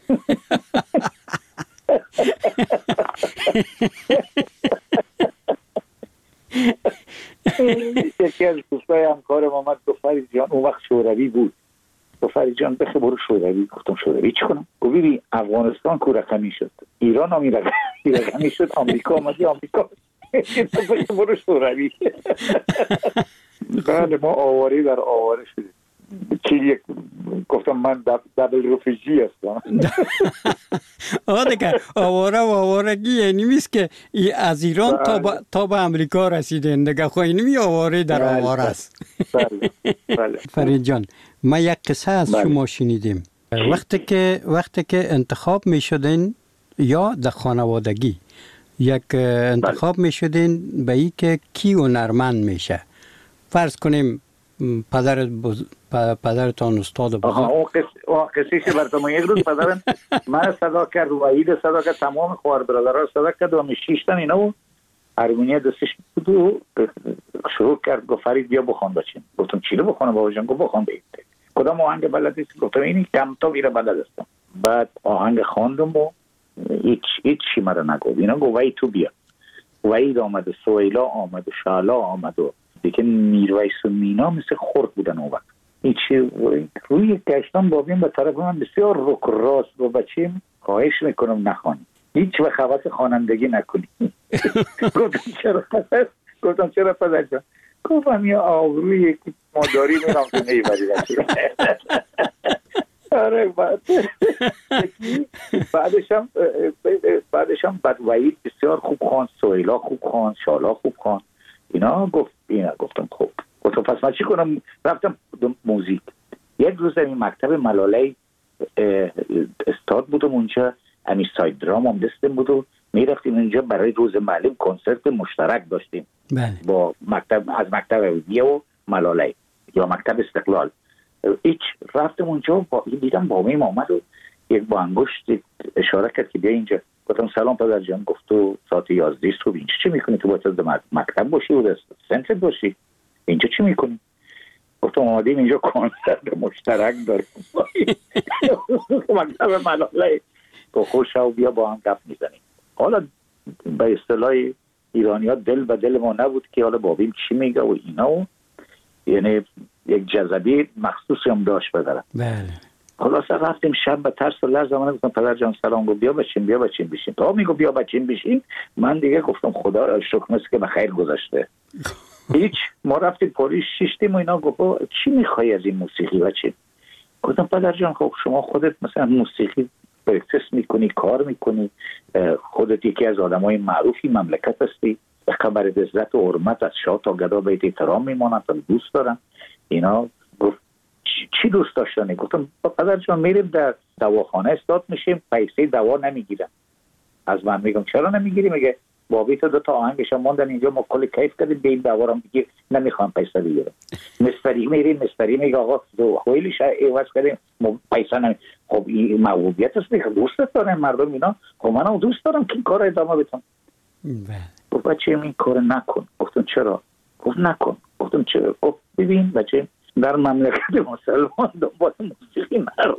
یکی از دوستای همکارم آمد گفت فرید جان، اون وقت شوروی بود، گفت فرید جان بخی برو شوروی. گفتم شوروی چی کنم؟ گفت ببین افغانستان کو رقمی شد، ایران هم رقمی شد، آمریکا آمدی آمریکا بخی برو شوروی. بله ما آواری در آواره شدیم. چی گفتم من دبل رفیجی هستم. دیگه آواره و آوارگی یعنی میست که از ایران تا به امریکا رسیدن دیگه. خب اینمی آواره در آواره است. بله. فرید جان، ما یک قصه از شما شنیدیم. وقتی که انتخاب میشدین یا در خانوادگی یک انتخاب میشدین به ای که کی هنرمند میشه، فرض کنیم پدرتان استاد بزرگ. اون قصیش براتون یک روز پدرم من صدا کرد، وحید صدا کرد، تمام خوار برادرها صدا کرد و 6 تن اینا و هارمونی دستش بود و شروع کرد. گفت فرید بیا بخوان بچین. گفتم چی رو بخونم بابا جان؟ گفت بخوان بگید کدام آهنگ بلدی؟ گفتم اینی کم تا میره بلد هستم. بعد آهنگ خواندم و هیچ چی مرا نگفت. اینا گفت وحید تو بیا. وحید آمد و سویلا آمد و شالا آمد و دیگه میرویس و مینا مثل خورد بودن اون وقت. هیچی روی گشتان بابیم به طرف من بسیار رک راست و بچیم خواهش میکنم نخوانی، هیچ وقت حواس خوانندگی نکنی. گفتم چرا پدر جان؟ گفتم یا آبروی که ما داریم میرم تو نیبری رسید. آره بعدشم بعد وحید بسیار خوب خواند، سویلا خوب خواند، شالا خوب خواند. گفتم خب. گفتم پس من چی کنم؟ رفتم موزیک. یک روز این مکتب ملاله استاد بودم اونجا، امی ساید درام هم دستم بود و میرفتیم اونجا برای روز معلم کنسرت مشترک داشتیم با مکتب، از مکتب ویدیو و ملاله یا مکتب استقلال. رفتم اونجا دیدم بابیم آمد و یک با انگشت اشاره کرد که بیا اینجا. گفتم سلام پدر جان. گفت تو ساعت 11 صبح اینجا چی میکنی؟ تو باید مکتب باشی و سنتر باشی، اینجا چی میکنی؟ گفتم آمدیم اینجا کنسرت مشترک داریم. مکتب ملاله. تو خوش و بیا با هم گپ میزنیم. حالا به اصطلاح ایرانی ها دل به دل ما نبود که حالا بابیم چی میگه و اینا و یعنی یک جذبی مخصوصی هم داشت بدارم. بله. خلاصه رفتیم شب به ترس و لرز آمدم. گفتم پدر جان سلام. گفت بیا بچین بشین. تا میگو بیا بچین بشین من دیگه گفتم خدا را شکر که به خیر گذشته. هیچ ما رفتیم پاریس شیشتیم و اینا. گفت چی میخوای از این موسیقی بچین؟ گفتم پدر جان خب شما خودت مثلا موسیقی پرکتس میکنی، کار میکنی، خودت یکی از آدمای معروفی مملکت هستی، خبر عزت و حرمت از شاه تا گدا بهت احترام میمانند و دوست دارم اینا. گفت چی دوست داشتنی؟ گفتم پدر جان میریم در دواخانه استاد میشیم، پیسه دوا نمیگیرم. از من میگم چرا نمیگیری؟ میگه بابی تو 2 آهنگش ماندن اینجا ما کلی کیف کردیم به این دوا رو میگیر نمیخوام پیسه بگیرم. مستری میریم مستری میگه آقا خیلی عوض کردیم پیسه نمی. خب این موضوعیت است دیگه، دوست دارن مردم اینا. خب منم دوست دارم که این کار ادامه بدم. گفت بچه این کار نکن. گفتم چرا؟ گفت نکن. گفتم چرا؟ گفت ببین بچه در مملکت مسلمان دنبال موسیقی نرو.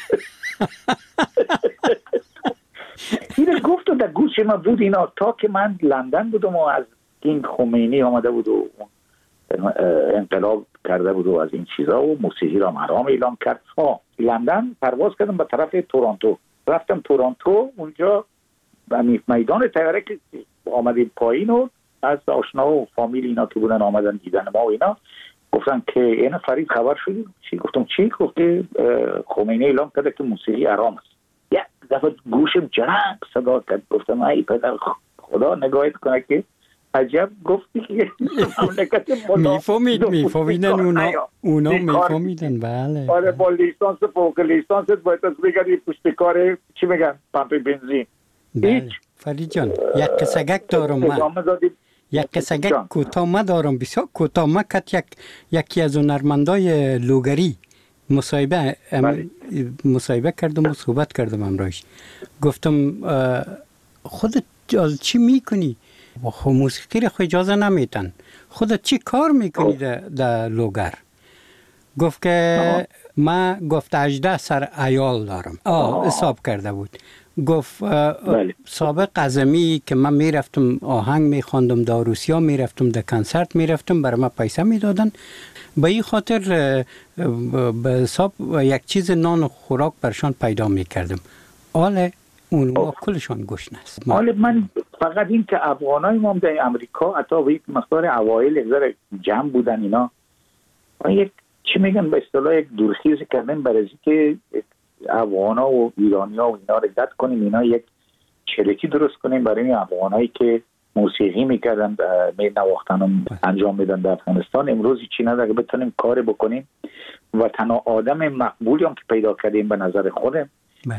این گفت و در گوش ما بود اینا تا که من لندن بودم و از این خمینی آمده بود و انقلاب کرده بود و از این چیزا و موسیقی را حرام اعلام کرد. لندن پرواز کردم به طرف تورنتو. رفتم تورنتو، اونجا میدان طیاره که آمدیم پایین و از آشنا و فامیل اینا که بودن آمدن دیدن ما و اینا گفتن که این فرید خبر شدیم. چی؟ گفتم چی؟ گفته خمینی اعلام کرده که موسیقی حرام است. یک دفعه گوشم جنگ صدا کرد. گفتم ای پدر خدا نگاهت کنه که عجب گفتی که مملکت میفهمیدن اونا میفهمیدن. بله آره با لیسانس فوق لیسانس باید از بگردی پشت کار چی میگن پمپ بنزین. بله فرید جان یک قصگک دارم من، یک قصگک کوتاه دارم بسیار کوتاه. من یکی از هنرمندای لوگری مصاحبه کردم و صحبت کردم امروز. گفتم خودت چی میکنی؟ خب موسیقی را اجازه نمیتن. خودت چی کار میکنی در لوگر؟ گفت که من گفت 18 سر عیال دارم. حساب کرده بود. گفت سابق ازمی که من میرفتم آهنگ میخواندم در روسیا، میرفتم در کنسرت میرفتم، برای من پیسه میدادن. به این خاطر به حساب یک چیز نان و خوراک برشان پیدا میکردم. حالا اونها کلشان گشنه است. حالا من فقط این که افغانای ما در امریکا حتی به یک مقدار اوایل یک ذره جمع بودن اینا یک چی میگن به اصطلاح یک دورخیز کردن برای که افغانا و ایرانیا و اینا رو رد کنیم، اینا یک چریتی درست کنیم برای افغانایی که موسیقی میکردن نواختن انجام میدن در افغانستان. امروز چی نداره بتونیم کار بکنیم و تنها آدم مقبولی هم که پیدا کردیم به نظر خودم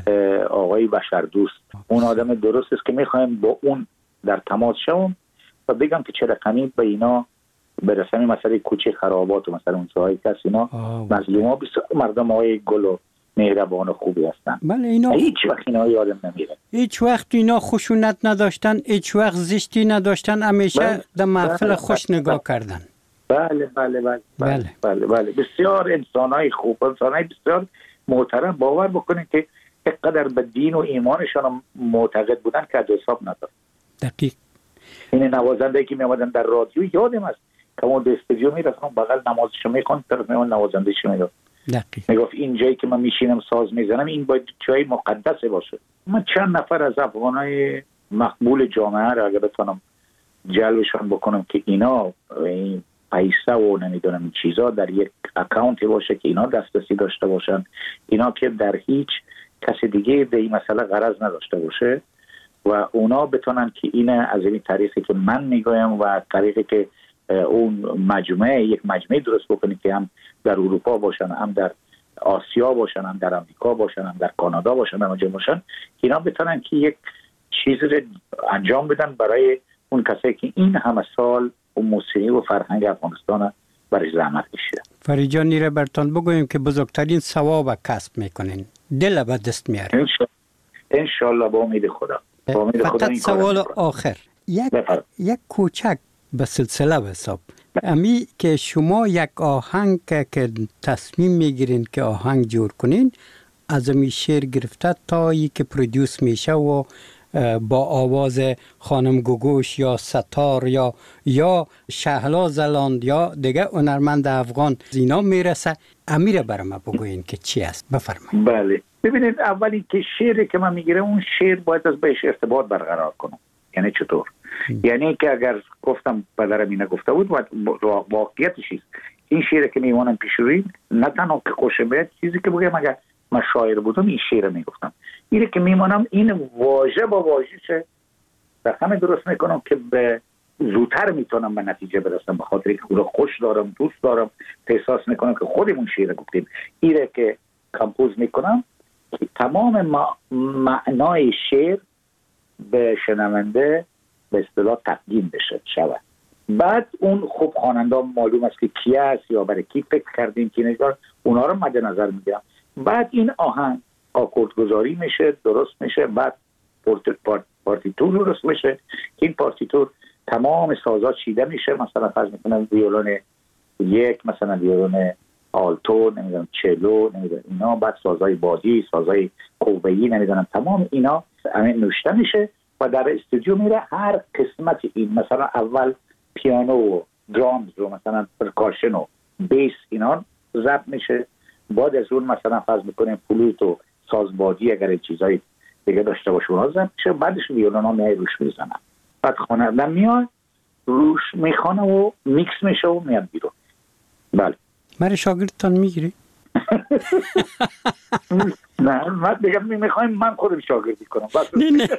آقای بشردوست. اون آدم درست است که میخوایم با اون در تماس شوم و بگم که چه رقمی به اینا برسیم. مسئله کوچه خرابات و مثلا اون جاهای کس اینا مظلوما بسیار مردم های گل و مهربان و خوبی هستن. بله اینا هیچ وقت اینا یادم نمیره. هیچ وقت اینا خشونت نداشتن، هیچ وقت زشتی نداشتن، همیشه در محفل خوش نگاه کردن. بله بله بله بله بله بله بسیار انسانای خوب، انسانای بسیار محترم. باور بکنید که اینقدر به دین و ایمانشان معتقد بودن که از حساب نداره. دقیق. این نوازنده که میامدن در رادیو یادم است که اون در استودیو میرفتم بغل نمازشو میخوند، طرف میون نوازندهشو میگفت. دقیق. میگفت این جایی که من میشینم ساز میزنم این باید جای مقدسه باشه. من چند نفر از افغانای مقبول جامعه را اگه بتونم جلبشان بکنم که اینا این پیسه و نمیدونم این چیزا در یک اکانتی باشه که اینا دسترسی داشته باشن، اینا که در هیچ کسی دیگه به این مسئله غرض نداشته باشه و اونا بتونن که این از این طریقی که من میگویم و طریقی که اون یک مجموعه درست بکنی که هم در اروپا باشن، هم در آسیا باشن، هم در امریکا باشن، هم در کانادا باشن، هم جا باشن، اینا بتونن که یک چیز رو انجام بدن برای اون کسایی که این همه سال و موسیقی و فرهنگ افغانستان برای زحمت کشیدن. فرید جان نیره برتان بگویم که بزرگترین ثواب کسب میکنین، دل به دست میاره. انشالله با امید خدا. فقط سوال آخر یک کوچک به سلسله به حساب امی که شما یک آهنگ که تصمیم میگیرین که آهنگ جور کنین، از امی شعر گرفته تا ای که پرودیوس میشه و با آواز خانم گوگوش یا ستار یا شهلا زلاند یا دیگه هنرمند افغان اینا میرسه، امیره برای ما بگوین که چی است. بفرمایید. بله ببینید، اولی که شعری که من میگیرم اون شعر باید از بهش ارتباط برقرار کنم. یعنی چطور؟ یعنی که اگر گفتم پدرم اینه گفته بود و واقعیتش است، این شعر که میمونم پیش روی نه تنها که خوشم بیاد، چیزی که بگم اگر من شاعر بودم این شعر میگفتم، اینه که میمونم این واژه با واژه‌ش رقم درست میکنم که به زودتر میتونم به نتیجه برسم، به خاطر که خود خوش دارم، دوست دارم، احساس میکنم که خودمون شعر گفتیم. اینه که کمپوز میکنم که تمام معنای شعر به شنونده به اصطلاح تقدیم بشه شود. بعد اون خوب خواننده معلوم است که کی است یا برای کی فکر کردیم که نگار، اونا رو مد نظر میگیرم. بعد این آهنگ آکوردگذاری میشه، درست میشه، بعد پارتیتور درست میشه. این پارتیتور تمام سازا چیده میشه، مثلا فرض میکنم ویولون یک، مثلا ویولون آلتو، نمیدونم چلو، نمیدونم اینا، بعد سازای بادی، سازای قوه‌ای، نمیدونم تمام اینا همین نوشته میشه و در استودیو میره. هر قسمت این مثلا اول پیانو و درامز رو مثلا پرکاشن و بیس اینا ضبط میشه. بعد از اون مثلا فرض میکنیم فلوت و سازبادی اگر چیزای دیگه داشته باشه اونها ضبط میشه. بعدش ویولونا میای روش میزنن. بعد خواننده میاد روش میخوانه و میکس میشه و میاد بیرون. بله. من شاگردتان میگیری؟ نه من بگم میخوایم من خودم شاگردی کنم. نه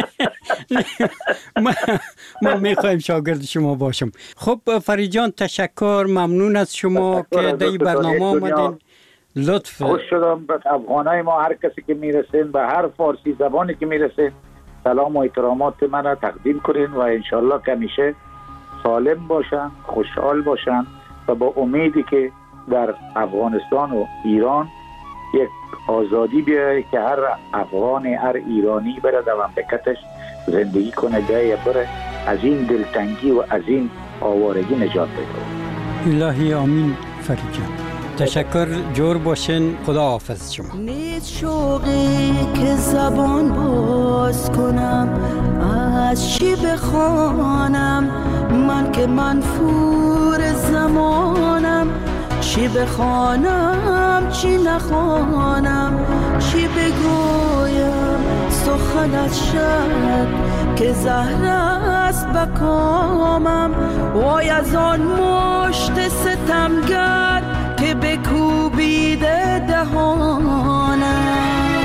ما میخوایم شاگرد شما باشم. خب فرید جان تشکر، ممنون از شما که در این برنامه آمدین. لطف. خوش شدم. به افغانای ما هر کسی که میرسین به هر فارسی زبانی که میرسین سلام و احترامات من را تقدیم کنین و انشالله که همیشه سالم باشن، خوشحال باشن و با امیدی که در افغانستان و ایران یک آزادی بیاره که هر افغان هر ایرانی بره در مملکتش زندگی کنه، جای بره از این دلتنگی و از این آوارگی نجات بده. الهی آمین. فرید جان تشکر، جور باشین. خدا حافظ شما. نیست شوقی که زبان باز کنم، از چی بخوانم من که منفور زمانم، چی بخوانم چی نخوانم، چی بگویم سخنت شد که زهر است بکامم. وای از آن مشت ستمگر که بکوبیده دهانم،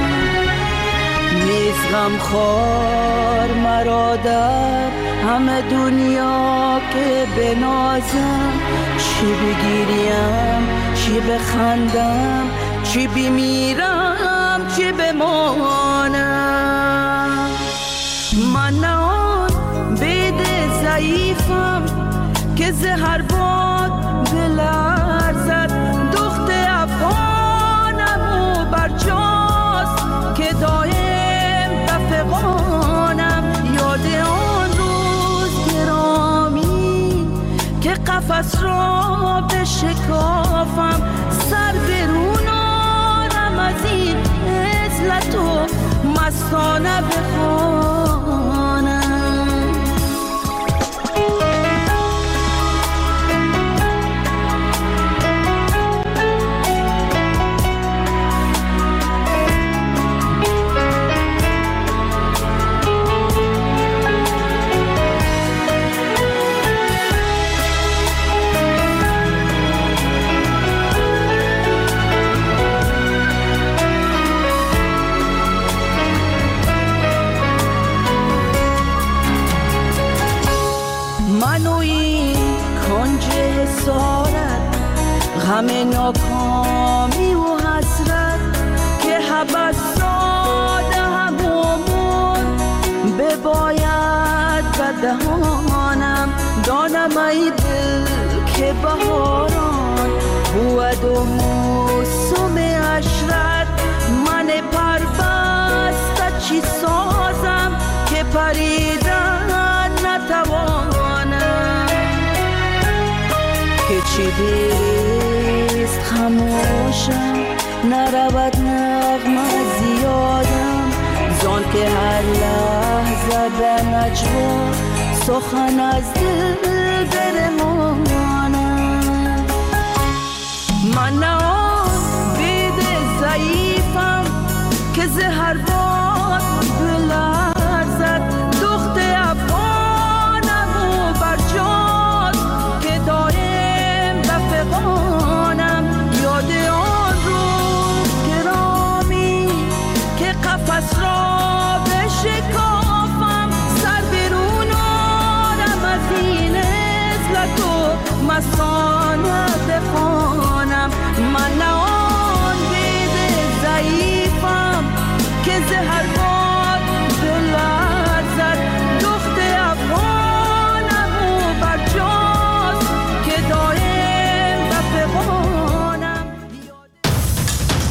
نیز غمخوار مرا در همه دنیا که بنازم، چی بگیریم چی بخندم، چی بمیرم چی بمانم. من نه آن بید ضعیفم که زهر باد بلرزد، دخت افغانم و برجاست که دایم بفغانم. یاد آن روز گرامی که قفس را بشکافم، سر برونانم از این عزلت و مستانه بخوانم. همه ناکامی و حسرت که حبس داده همون بباید به دهانم. دانم ای دل که بهاران بود و موسم عشرت، من پربسته چی سازم که پریدن نتوانم. که چی بیست خموشم نرود نغمه زیادم، زان که هر لحظه به نجوا سخن از دل برمانم. من